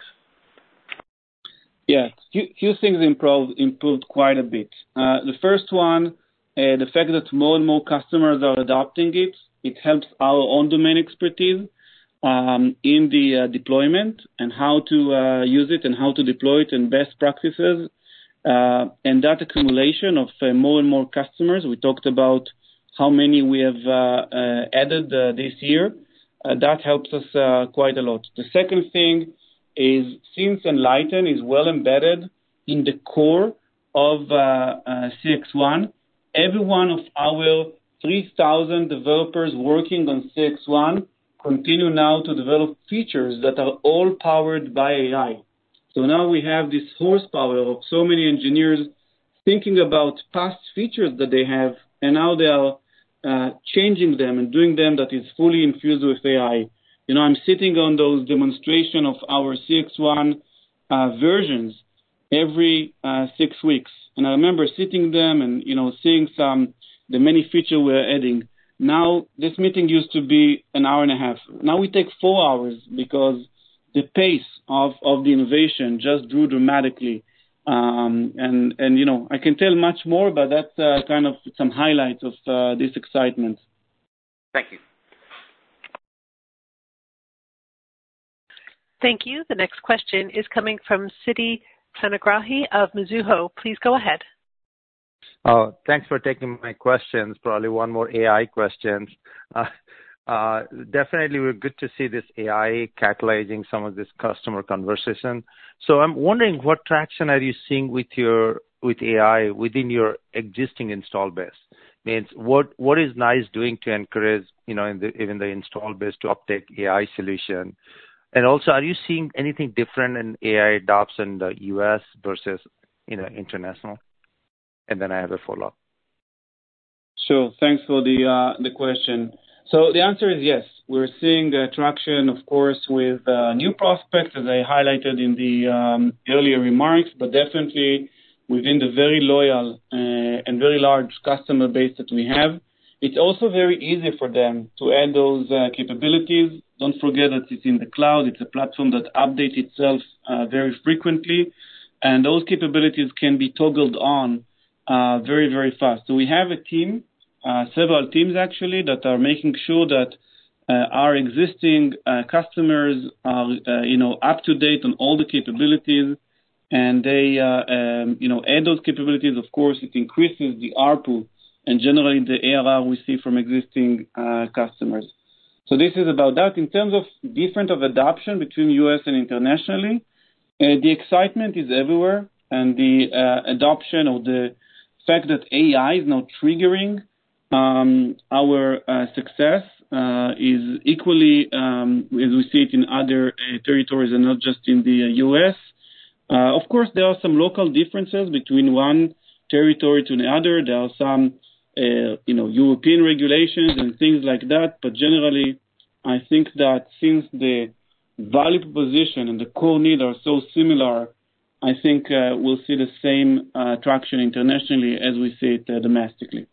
Yeah, few, few things improved, improved quite a bit. Uh, the first one, uh, the fact that more and more customers are adopting it, it helps our own domain expertise um, in the uh, deployment and how to uh, use it and how to deploy it and best practices. Uh, and that accumulation of uh, more and more customers, we talked about how many we have uh, uh, added uh, this year. Uh, that helps us uh, quite a lot. The second thing is, since Enlighten is well embedded in the core of uh, uh, C X one, every one of our three thousand developers working on C X one continue now to develop features that are all powered by A I. So now we have this horsepower of so many engineers thinking about past features that they have, and now they are uh, changing them and doing them that is fully infused with A I. You know, I'm sitting on those demonstration of our C X one uh, versions every uh, six weeks. And I remember sitting them and, you know, seeing some, the many features we're adding. Now, this meeting used to be an hour and a half. Now we take four hours because the pace of, of the innovation just grew dramatically. Um, and, and, you know, I can tell much more, but that's uh, kind of some highlights of uh, this excitement. Thank you. Thank you. The next question is coming from Siti Panigrahi of Mizuho. Please go ahead. Oh, thanks for taking my questions. Probably one more A I questions. Uh, uh, definitely, we're good to see this A I catalyzing some of this customer conversation. So I'm wondering, what traction are you seeing with your with A I within your existing install base? Means what what is NICE doing to encourage, you know, in the, even the install base to uptake A I solution? And also, are you seeing anything different in A I adoption in the U S versus, you know, international? And then I have a follow-up. Sure. Thanks for the uh, the question. So the answer is yes. We're seeing uh, traction, of course, with uh, new prospects, as I highlighted in the um, earlier remarks, but definitely within the very loyal uh, and very large customer base that we have. It's also very easy for them to add those uh, capabilities. Don't forget that it's in the cloud. It's a platform that updates itself uh, very frequently, and those capabilities can be toggled on uh, very, very fast. So we have a team, uh, several teams actually, that are making sure that uh, our existing uh, customers are, uh, you know, up to date on all the capabilities, and they, uh, um, you know, add those capabilities. Of course, it increases the A R P U and generally the A R R we see from existing uh, customers. So this is about that. In terms of difference of adoption between U S and internationally, uh, the excitement is everywhere, and the uh, adoption or the fact that A I is now triggering um, our uh, success uh, is equally, um, as we see it in other uh, territories and not just in the uh, U S. Uh, of course, there are some local differences between one territory to the other. There are some Uh, you know, European regulations and things like that. But generally, I think that since the value proposition and the core need are so similar, I think uh, we'll see the same uh, traction internationally as we see it uh, domestically.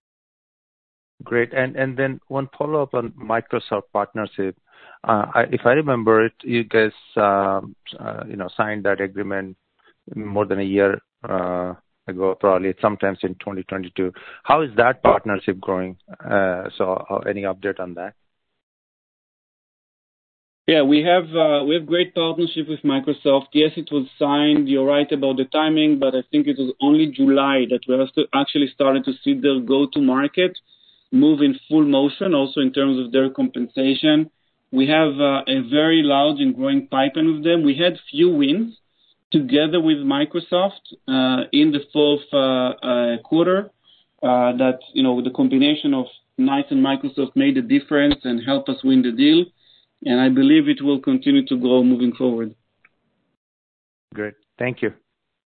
Great. And and then one follow-up on Microsoft partnership. Uh, I, if I remember it, you guys, um, uh, you know, signed that agreement more than a year uh ago, probably sometimes in twenty twenty-two. How is that partnership going? Uh, so, uh, any update on that? Yeah, we have uh, we have great partnership with Microsoft. Yes, it was signed. You're right about the timing, but I think it was only July that we have actually started to see their go-to-market. move in full motion, also in terms of their compensation. We have uh, a very large and growing pipeline with them. We had few wins together with Microsoft uh, in the fourth uh, uh, quarter. Uh, that, you know, the combination of NICE and Microsoft made a difference and helped us win the deal. And I believe it will continue to grow moving forward. Great. Thank you.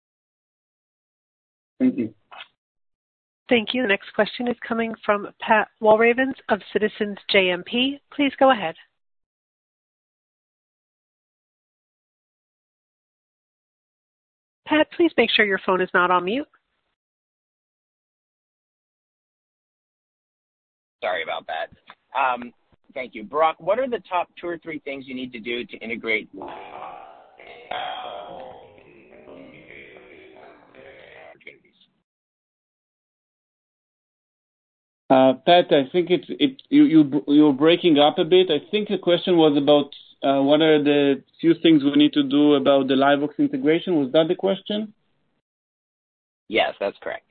Thank you. Thank you. The next question is coming from Pat Walravens of Citizens J M P. Please go ahead. Pat, please make sure your phone is not on mute. Sorry about that. Um, thank you. Barak, what are the top two or three things you need to do to integrate? Uh, Pat, I think it's it you you you're breaking up a bit. I think the question was about uh, what are the few things we need to do about the LiveVox integration. Was that the question? Yes, that's correct.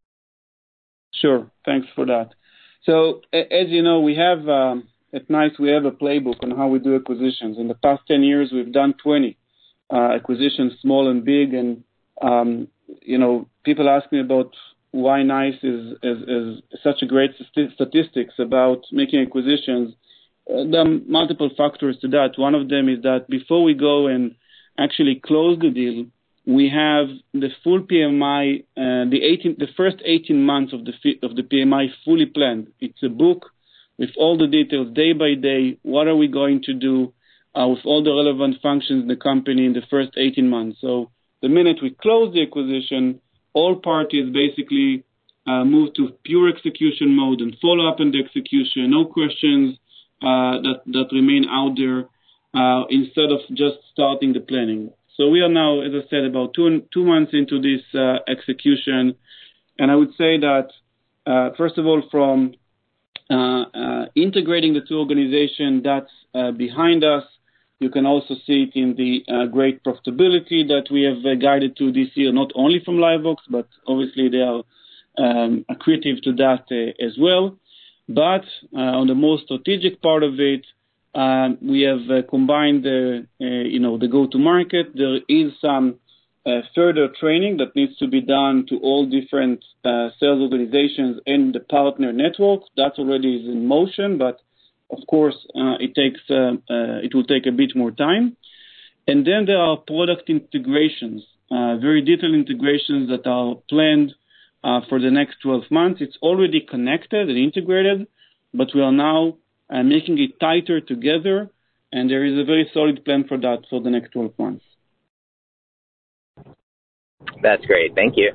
Sure. Thanks for that. So, as you know, we have, um, at NICE, we have a playbook on how we do acquisitions. In the past ten years, we've done twenty uh, acquisitions, small and big. And, um, you know, people ask me about why NICE is, is, is such a great st- statistics about making acquisitions. Uh, there are multiple factors to that. One of them is that before we go and actually close the deal, we have the full P M I, uh, the eighteen, the first eighteen months of the of the P M I fully planned. It's a book with all the details, day by day. What are we going to do uh, with all the relevant functions in the company in the first eighteen months? So the minute we close the acquisition, all parties basically uh, move to pure execution mode and follow up on the execution. No questions uh, that that remain out there uh, instead of just starting the planning. So we are now, as I said, about two two months into this uh, execution, and I would say that uh, first of all, from uh, uh, integrating the two organizations, that's uh, behind us. You can also see it in the uh, great profitability that we have uh, guided to this year, not only from LiveVox, but obviously they are um, accretive to that uh, as well. But uh, on the more strategic part of it, Um, we have uh, combined the, uh, you know, the go-to-market. There is some uh, further training that needs to be done to all different uh, sales organizations and the partner network. That already is in motion, but of course, uh, it takes uh, uh, it will take a bit more time. And then there are product integrations, uh, very detailed integrations that are planned uh, for the next twelve months. It's already connected and integrated, but we are now Uh, making it tighter together, and there is a very solid plan for that for the next twelve months. That's great. Thank you.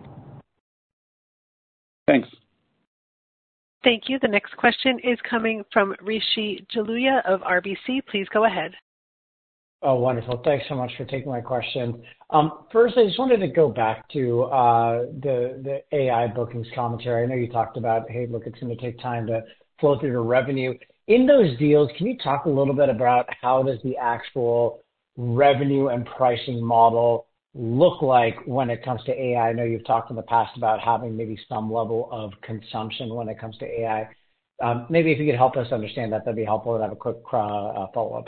Thanks. Thank you. The next question is coming from Rishi Jaluria of R B C. Please go ahead. Oh, wonderful. Thanks so much for taking my question. Um, first, I just wanted to go back to uh, the, the A I bookings commentary. I know you talked about, hey, look, it's going to take time to flow through to revenue. In those deals, can you talk a little bit about how does the actual revenue and pricing model look like when it comes to A I? I know you've talked in the past about having maybe some level of consumption when it comes to A I. Um, maybe if you could help us understand that, that'd be helpful, and have a quick uh, follow-up.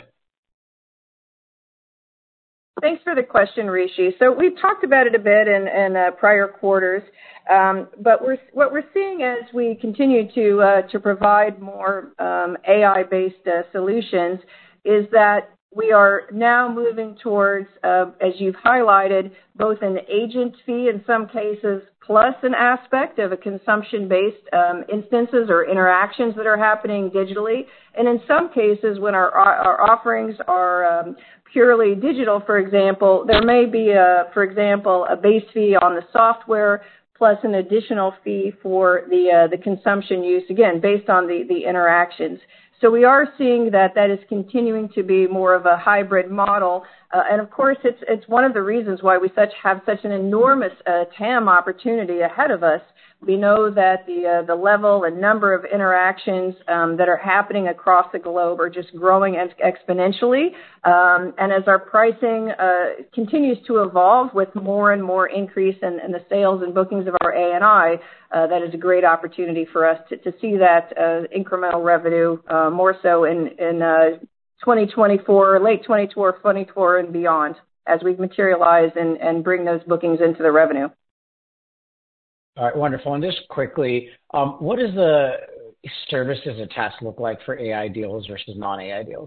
Thanks for the question, Rishi. So we've talked about it a bit in, in uh, prior quarters, um, but we're, what we're seeing as we continue to uh, to provide more um, A I-based uh, solutions is that we are now moving towards, uh, as you've highlighted, both an agent fee in some cases plus an aspect of a consumption-based um, instances or interactions that are happening digitally. And in some cases, when our, our offerings are um, purely digital, for example, there may be, a, for example, a base fee on the software plus an additional fee for the uh, the consumption use, again, based on the, the interactions. So we are seeing that that is continuing to be more of a hybrid model Uh, and of course, it's it's one of the reasons why we such have such an enormous uh, T A M opportunity ahead of us. We know that the uh, the level and number of interactions um, that are happening across the globe are just growing ex- exponentially. Um, and as our pricing uh, continues to evolve with more and more increase in, in the sales and bookings of our A and I, uh, that is a great opportunity for us to, to see that uh, incremental revenue uh, more so in in uh, twenty twenty-four, late twenty-four, twenty-four, and beyond as we materialize and, and bring those bookings into the revenue. All right, wonderful. And just quickly, um, what does the services attached look like for A I deals versus non-A I deals?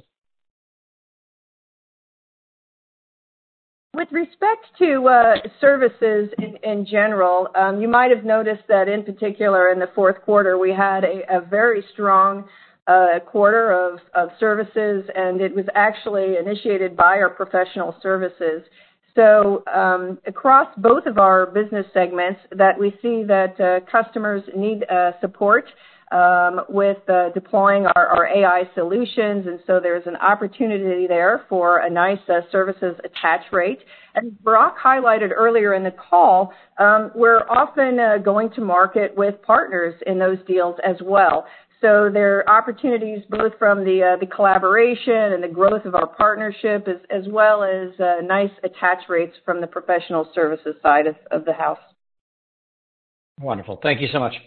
With respect to uh, services in, in general, um, you might have noticed that in particular in the fourth quarter, we had a, a very strong uh, quarter of, of services, and it was actually initiated by our professional services. So um, across both of our business segments, that we see that uh, customers need uh, support um, with uh, deploying our, our A I solutions, and so there's an opportunity there for a nice uh, services attach rate. And Barak highlighted earlier in the call, um, we're often uh, going to market with partners in those deals as well. So there are opportunities both from the uh, the collaboration and the growth of our partnership, as, as well as uh, nice attach rates from the professional services side of, of the house. Wonderful. Thank you so much.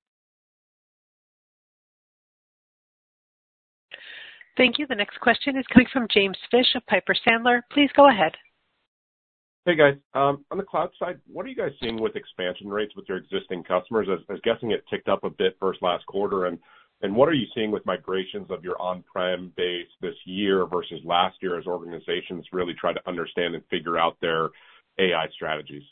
Thank you. The next question is coming from James Fish of Piper Sandler. Please go ahead. Hey, guys. Um, on the cloud side, what are you guys seeing with expansion rates with your existing customers? I was guessing it ticked up a bit versus last quarter, and And what are you seeing with migrations of your on-prem base this year versus last year as organizations really try to understand and figure out their A I strategies?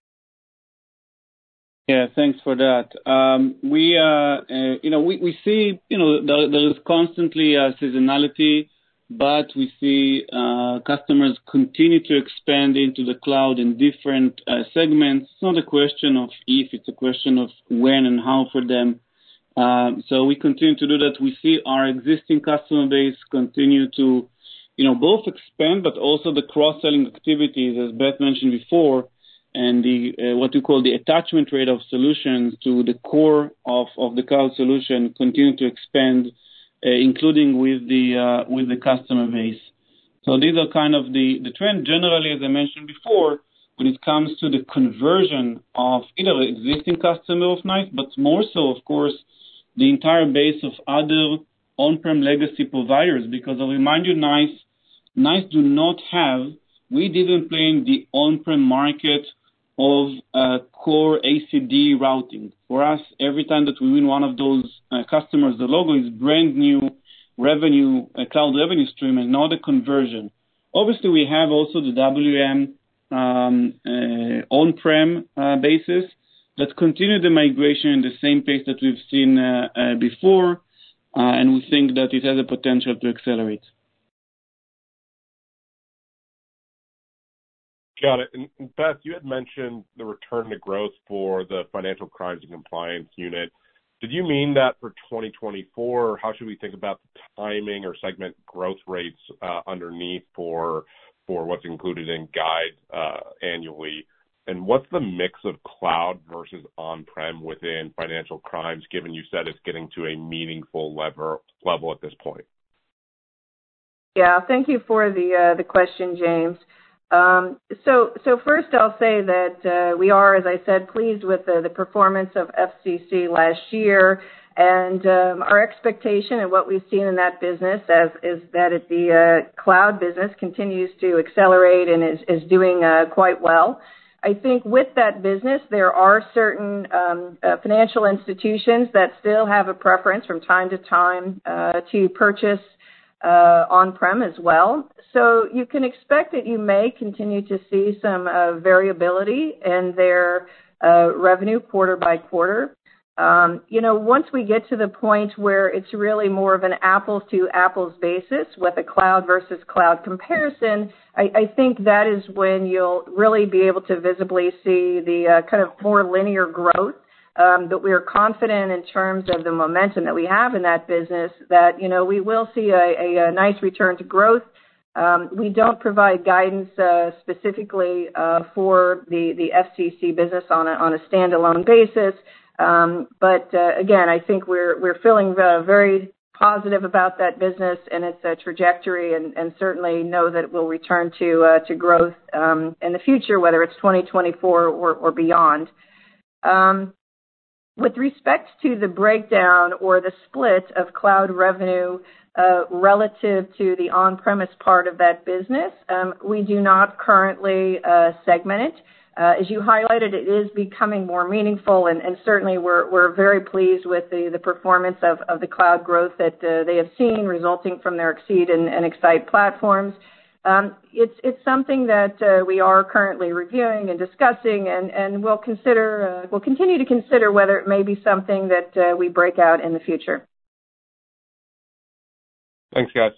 Yeah, thanks for that. Um, we, uh, uh, you know, we, we see, you know, there, there is constantly a seasonality, but we see uh, customers continue to expand into the cloud in different uh, segments. It's not a question of if, it's a question of when and how for them. Um, so we continue to do that. We see our existing customer base continue to, you know, both expand, but also the cross-selling activities, as Beth mentioned before, and the uh, what we call the attachment rate of solutions to the core of, of the cloud solution continue to expand, uh, including with the uh, with the customer base. So these are kind of the, the trend. Generally, as I mentioned before, when it comes to the conversion of either existing customer of NICE, but more so, of course, the entire base of other on-prem legacy providers, because I'll remind you, NICE, NICE do not have, we didn't play in the on-prem market of uh, core A C D routing. For us, every time that we win one of those uh, customers, the logo is brand new revenue, uh, cloud revenue stream, and not a conversion. Obviously, we have also the W M um, uh, on-prem uh, basis, that continue the migration in the same pace that we've seen uh, uh, before, uh, and we think that it has a potential to accelerate. Got it. And Beth, you had mentioned the return to growth for the financial crimes and compliance unit. Did you mean that for twenty twenty-four, or how should we think about the timing or segment growth rates uh, underneath for for what's included in guide uh, annually? And what's the mix of cloud versus on-prem within financial crimes, given you said it's getting to a meaningful level level at this point? Yeah, thank you for the uh, the question, James. Um, so, so first I'll say that uh, we are, as I said, pleased with the, the performance of F C C last year, and um, our expectation and what we've seen in that business as, is that it, the uh, cloud business continues to accelerate and is, is doing uh, quite well. I think with that business, there are certain um, uh, financial institutions that still have a preference from time to time uh, to purchase uh, on-prem as well. So you can expect that you may continue to see some uh, variability in their uh, revenue quarter by quarter. Um, you know, once we get to the point where it's really more of an apples to apples basis with a cloud versus cloud comparison, I, I think that is when you'll really be able to visibly see the uh, kind of more linear growth. Um, but we are confident in terms of the momentum that we have in that business that, you know, we will see a, a, a nice return to growth Um, we don't provide guidance uh, specifically uh, for the, the F C C business on a, on a standalone basis. Um, but uh, again, I think we're we're feeling uh, very positive about that business and its uh, trajectory, and, and certainly know that it will return to uh, to growth um, in the future, whether it's twenty twenty-four or, or beyond. Um, with respect to the breakdown or the split of cloud revenue uh, relative to the on-premise part of that business, um, we do not currently uh, segment it. Uh, as you highlighted, it is becoming more meaningful, and, and certainly we're, we're very pleased with the, the performance of, of the cloud growth that uh, they have seen resulting from their Exceed and, and Excite platforms. Um, it's, it's something that uh, we are currently reviewing and discussing, and, and we'll consider, uh, we'll continue to consider whether it may be something that uh, we break out in the future. Thanks, guys.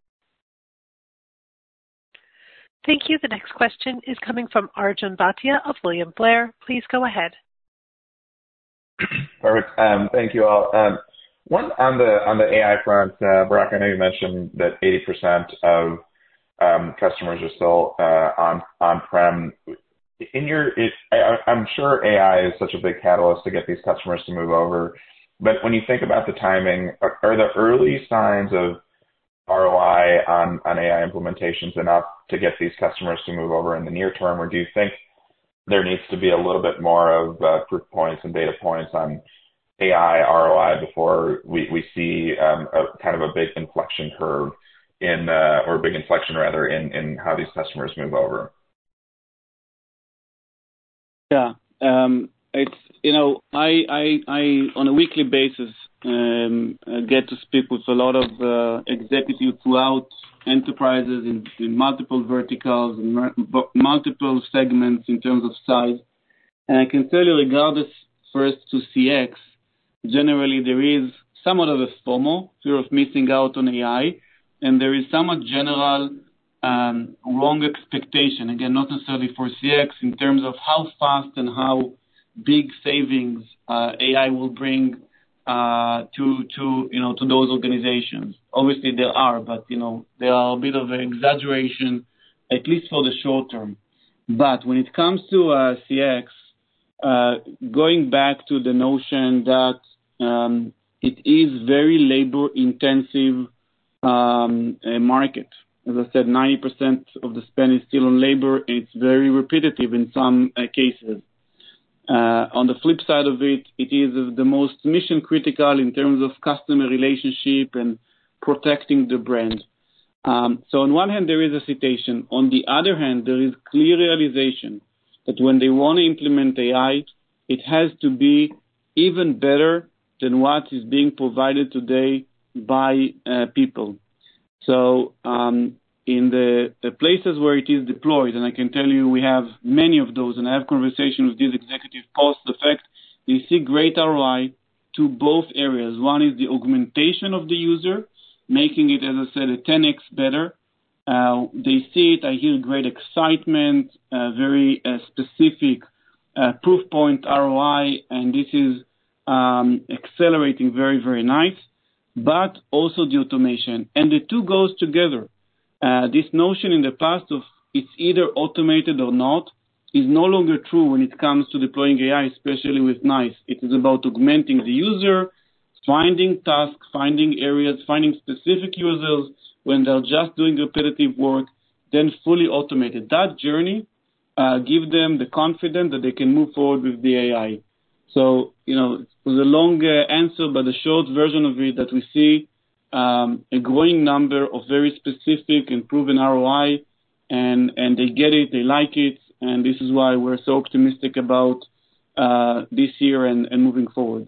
Thank you. The next question is coming from Arjun Bhatia of William Blair. Please go ahead. Perfect. Um, thank you all. Um, one on the on the A I front, uh, Barak, I know you mentioned that eighty percent of um, customers are still uh, on on-prem. In your, it, I, I'm sure A I is such a big catalyst to get these customers to move over. But when you think about the timing, are, are the early signs of R O I on, on A I implementations enough to get these customers to move over in the near term, or do you think there needs to be a little bit more of uh, proof points and data points on A I R O I before we, we see um, a kind of a big inflection curve in, uh, or a big inflection rather, in, in how these customers move over? Yeah, um, it's, you know, I, I, I, on a weekly basis, um, I get to speak with a lot of uh, executives throughout enterprises in, in multiple verticals and m- multiple segments in terms of size. And I can tell you, regardless first to C X, generally there is somewhat of a FOMO, fear of missing out on A I, and there is somewhat general um, wrong expectation, again, not necessarily for C X, in terms of how fast and how big savings uh, A I will bring uh, to, to, you know, to those organizations. Obviously there are, but, you know, there are a bit of an exaggeration, at least for the short term. But when it comes to uh, C X, uh, going back to the notion that um, it is very labor-intensive um, a market. As I said, ninety percent of the spend is still on labor, and it's very repetitive in some uh, cases. Uh, on the flip side of it, it is the most mission critical in terms of customer relationship and protecting the brand. Um, so on one hand, there is a citation. On the other hand, there is clear realization that when they want to implement A I, it has to be even better than what is being provided today by uh, people. So um, in the, the places where it is deployed, and I can tell you we have many of those, and I have conversations with these executives post the fact they see great R O I to both areas. One is the augmentation of the user, making it, as I said, a ten x better. Uh, they see it. I hear great excitement, uh, very uh, specific uh, proof point R O I, and this is um, accelerating very, very nice. But also the automation, and the two goes together. Uh, this notion in the past of it's either automated or not is no longer true when it comes to deploying A I, especially with NICE. It is about augmenting the user, finding tasks, finding areas, finding specific users when they're just doing repetitive work, then fully automated. That journey uh, gives them the confidence that they can move forward with the A I. So, you know, it was a long uh, answer, but the short version of it that we see um, a growing number of very specific and proven R O I, and, and they get it, they like it, and this is why we're so optimistic about uh, this year and, and moving forward.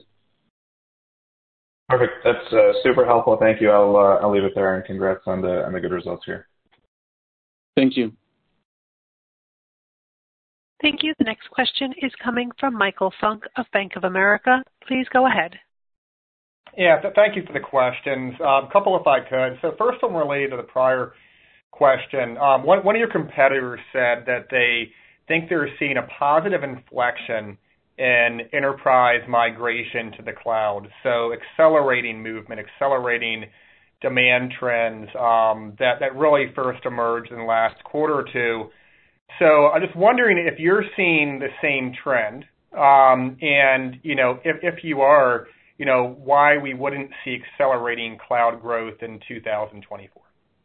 Perfect. That's uh, super helpful. Thank you. I'll uh, I'll leave it there, and congrats on the on the good results here. Thank you. Thank you. The next question is coming from Michael Funk of Bank of America. Please go ahead. Yeah, th- thank you for the questions. A um, couple if I could. So first one related to the prior question. Um, one, one of your competitors said that they think they're seeing a positive inflection in enterprise migration to the cloud. So accelerating movement, accelerating demand trends um, that, that really first emerged in the last quarter or two. So I'm just wondering if you're seeing the same trend, um, and, you know, if, if you are, you know, why we wouldn't see accelerating cloud growth in two thousand twenty-four.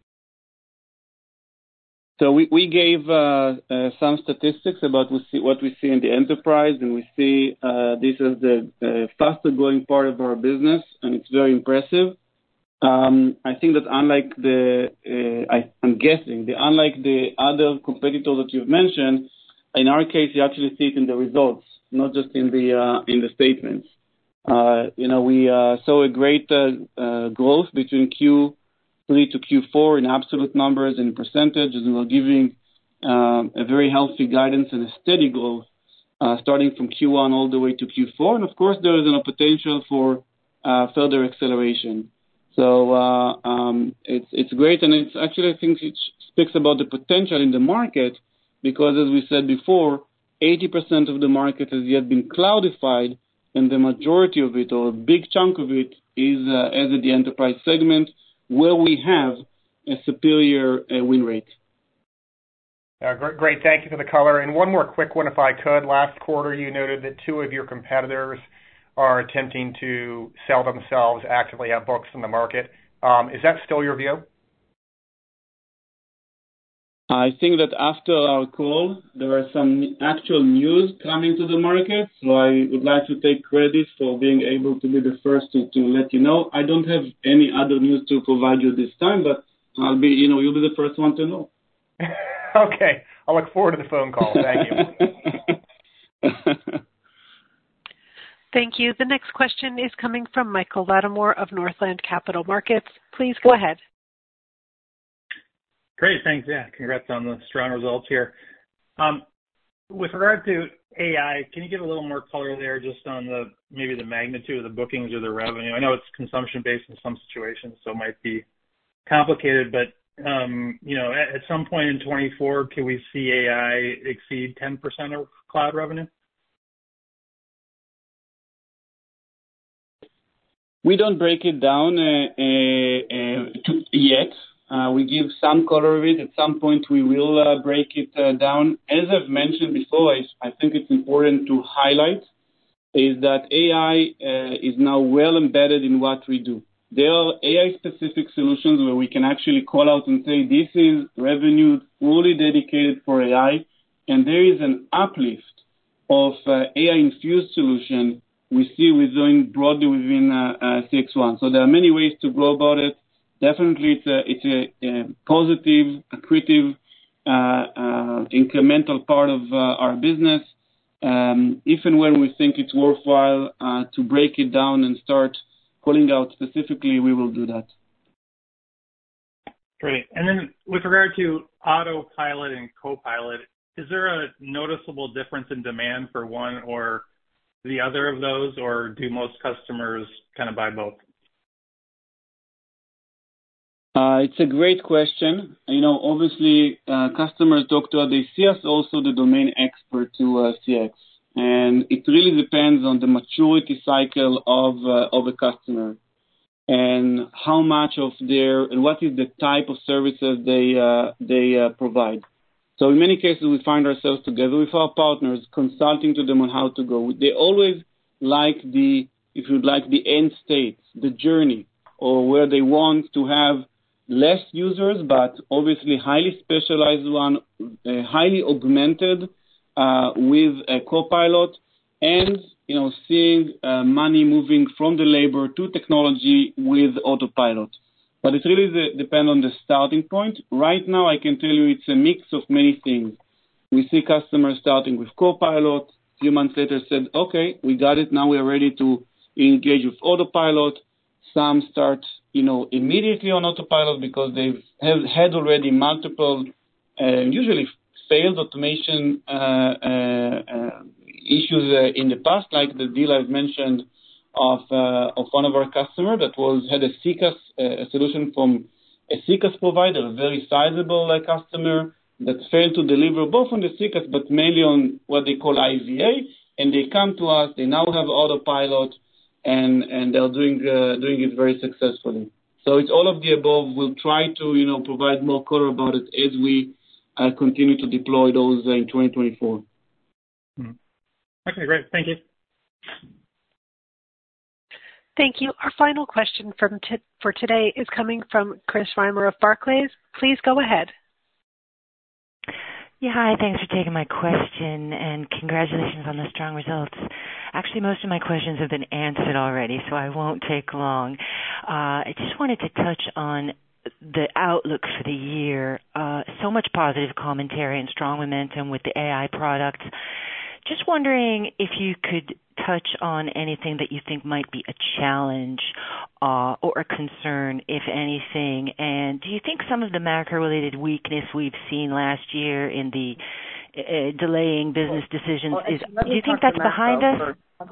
So we, we gave uh, uh, some statistics about we see, what we see in the enterprise, and we see uh, this is the uh, faster growing part of our business, and it's very impressive. Um, I think that unlike the, uh, I, I'm guessing, the, unlike the other competitors that you've mentioned, in our case, you actually see it in the results, not just in the uh, in the statements. Uh, you know, we uh, saw a great uh, uh, growth between Q three to Q four in absolute numbers and percentages, and we're giving um, a very healthy guidance and a steady growth uh, starting from Q one all the way to Q four. And of course, there is a potential for uh, further acceleration. So uh, um, it's it's great, and it's actually, I think it speaks about the potential in the market, because as we said before, eighty percent of the market has yet been cloudified, and the majority of it, or a big chunk of it, is uh, as at the enterprise segment, where we have a superior uh, win rate. Uh, great, great, thank you for the color. And one more quick one, if I could. Last quarter, you noted that two of your competitors are attempting to sell themselves, actively have books in the market. Um, is that still your view? I think that after our call, there are some actual news coming to the market, so I would like to take credit for being able to be the first to, to let you know. I don't have any other news to provide you this time, but I'll be, you know, you'll be the first one to know. Okay. I look forward to the phone call. Thank you. Thank you. The next question is coming from Michael Lattimore of Northland Capital Markets. Please go ahead. Great, thanks. Yeah, congrats on the strong results here. Um, with regard to A I, can you give a little more color there just on the maybe the magnitude of the bookings or the revenue? I know it's consumption-based in some situations, so it might be complicated, but um, you know, at, at some point in twenty-four, can we see A I exceed ten percent of cloud revenue? We don't break it down uh, uh, uh, yet. Uh, we give some color of it. At some point, we will uh, break it uh, down. As I've mentioned before, I, I think it's important to highlight is that A I uh, is now well embedded in what we do. There are A I-specific solutions where we can actually call out and say, this is revenue fully dedicated for A I, and there is an uplift of uh, A I-infused solution we see within broadly within uh, uh, C X one. So there are many ways to go about it. Definitely, it's a, it's a, a positive, accretive, uh, uh, incremental part of uh, our business. Um, if and when we think it's worthwhile uh, to break it down and start calling out specifically, we will do that. Great. And then with regard to Autopilot and Copilot, is there a noticeable difference in demand for one or the other of those, or do most customers kind of buy both? Uh, it's a great question. You know, obviously, uh, customers talk to us. They see us also the domain expert to uh, C X. And it really depends on the maturity cycle of uh, of a customer and how much of their, and what is the type of services they uh, they uh, provide. So in many cases, we find ourselves together with our partners, consulting to them on how to go. They always like the, if you'd like, the end state, the journey, or where they want to have less users, but obviously highly specialized one, uh, highly augmented uh, with a Copilot, and you know, seeing uh, money moving from the labor to technology with Autopilot. But it really depends on the starting point. Right now, I can tell you it's a mix of many things. We see customers starting with Copilot. A few months later said, okay, we got it. Now we are ready to engage with Autopilot. Some start, you know, immediately on Autopilot because they've have had already multiple, uh, usually failed automation uh, uh, uh, issues uh, in the past, like the deal I've mentioned of uh, of one of our customers that was had a C C A S uh, a solution from a C C A S provider, a very sizable uh, customer that failed to deliver both on the C C A S but mainly on what they call I V A, and they come to us. They now have Autopilot, and and they're doing uh, doing it very successfully. So it's all of the above. We'll try to, you know, provide more color about it as we uh, continue to deploy those uh, in twenty twenty-four. Hmm. Okay, great. Thank you. Thank you. Our final question from t- for today is coming from Chris Reimer of Barclays. Please go ahead. Yeah, hi. Thanks for taking my question, and congratulations on the strong results. Actually, most of my questions have been answered already, so I won't take long. Uh, I just wanted to touch on the outlook for the year. Uh, so much positive commentary and strong momentum with the A I products. Just wondering if you could touch on anything that you think might be a challenge uh, or a concern, if anything. And do you think some of the macro-related weakness we've seen last year in the uh, delaying business decisions well, is? Do you think that's behind us?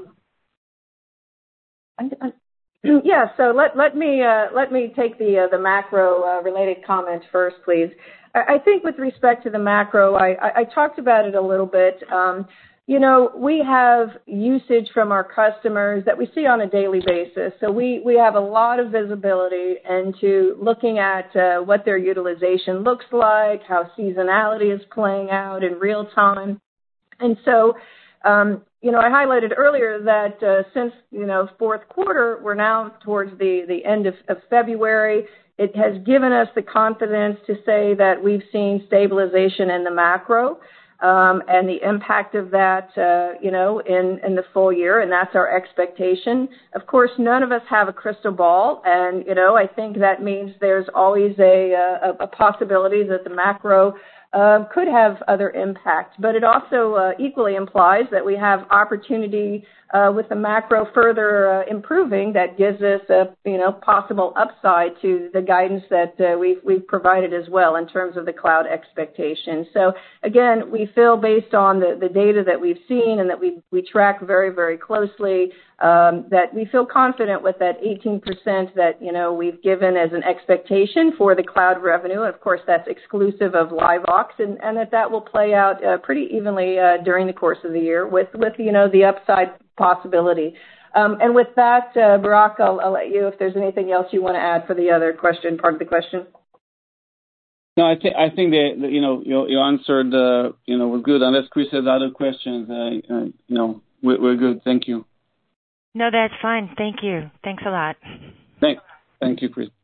Yeah. So let let me uh, let me take the uh, the macro uh, related comment first, please. I, I think with respect to the macro, I, I, I talked about it a little bit. Um, You know, we have usage from our customers that we see on a daily basis. So we, we have a lot of visibility into looking at uh, what their utilization looks like, how seasonality is playing out in real time. And so, um, you know, I highlighted earlier that uh, since, you know, fourth quarter, we're now towards the, the end of, of February. It has given us the confidence to say that we've seen stabilization in the macro. Um, and the impact of that, uh, you know, in, in the full year, and that's our expectation. Of course, none of us have a crystal ball, and, you know, I think that means there's always a, a, a possibility that the macro uh, could have other impact. But it also uh, equally implies that we have opportunity uh, with the macro further uh, improving that gives us a, you know, possible upside to the guidance that uh, we've, we've provided as well in terms of the cloud expectations. So again, we feel based on the, the data that we've seen and that we, we track very, very closely, um, that we feel confident with that eighteen percent that, you know, we've given as an expectation for the cloud revenue. Of course, that's exclusive of LiveVox, and, and that that will play out uh, pretty evenly uh, during the course of the year with, with, you know, the upside possibility. Um, and with that, uh, Barak, I'll, I'll let you, if there's anything else you want to add for the other question, part of the question. No, I think I think that, you know, you, you answered, uh, you know, was good. Unless Chris has other questions, uh, uh, you know, we're, we're good. Thank you. No, that's fine. Thank you. Thanks a lot. Thank, thank you, Chris.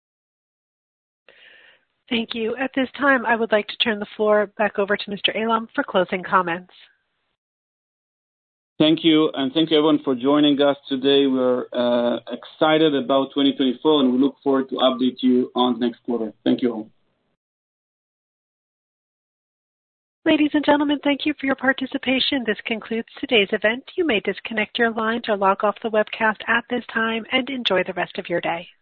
Thank you. At this time, I would like to turn the floor back over to Mister Eilam for closing comments. Thank you, and thank you everyone for joining us today. We're uh, excited about twenty twenty-four, and we look forward to update you on the next quarter. Thank you all. Ladies and gentlemen, thank you for your participation. This concludes today's event. You may disconnect your lines or log off the webcast at this time and enjoy the rest of your day.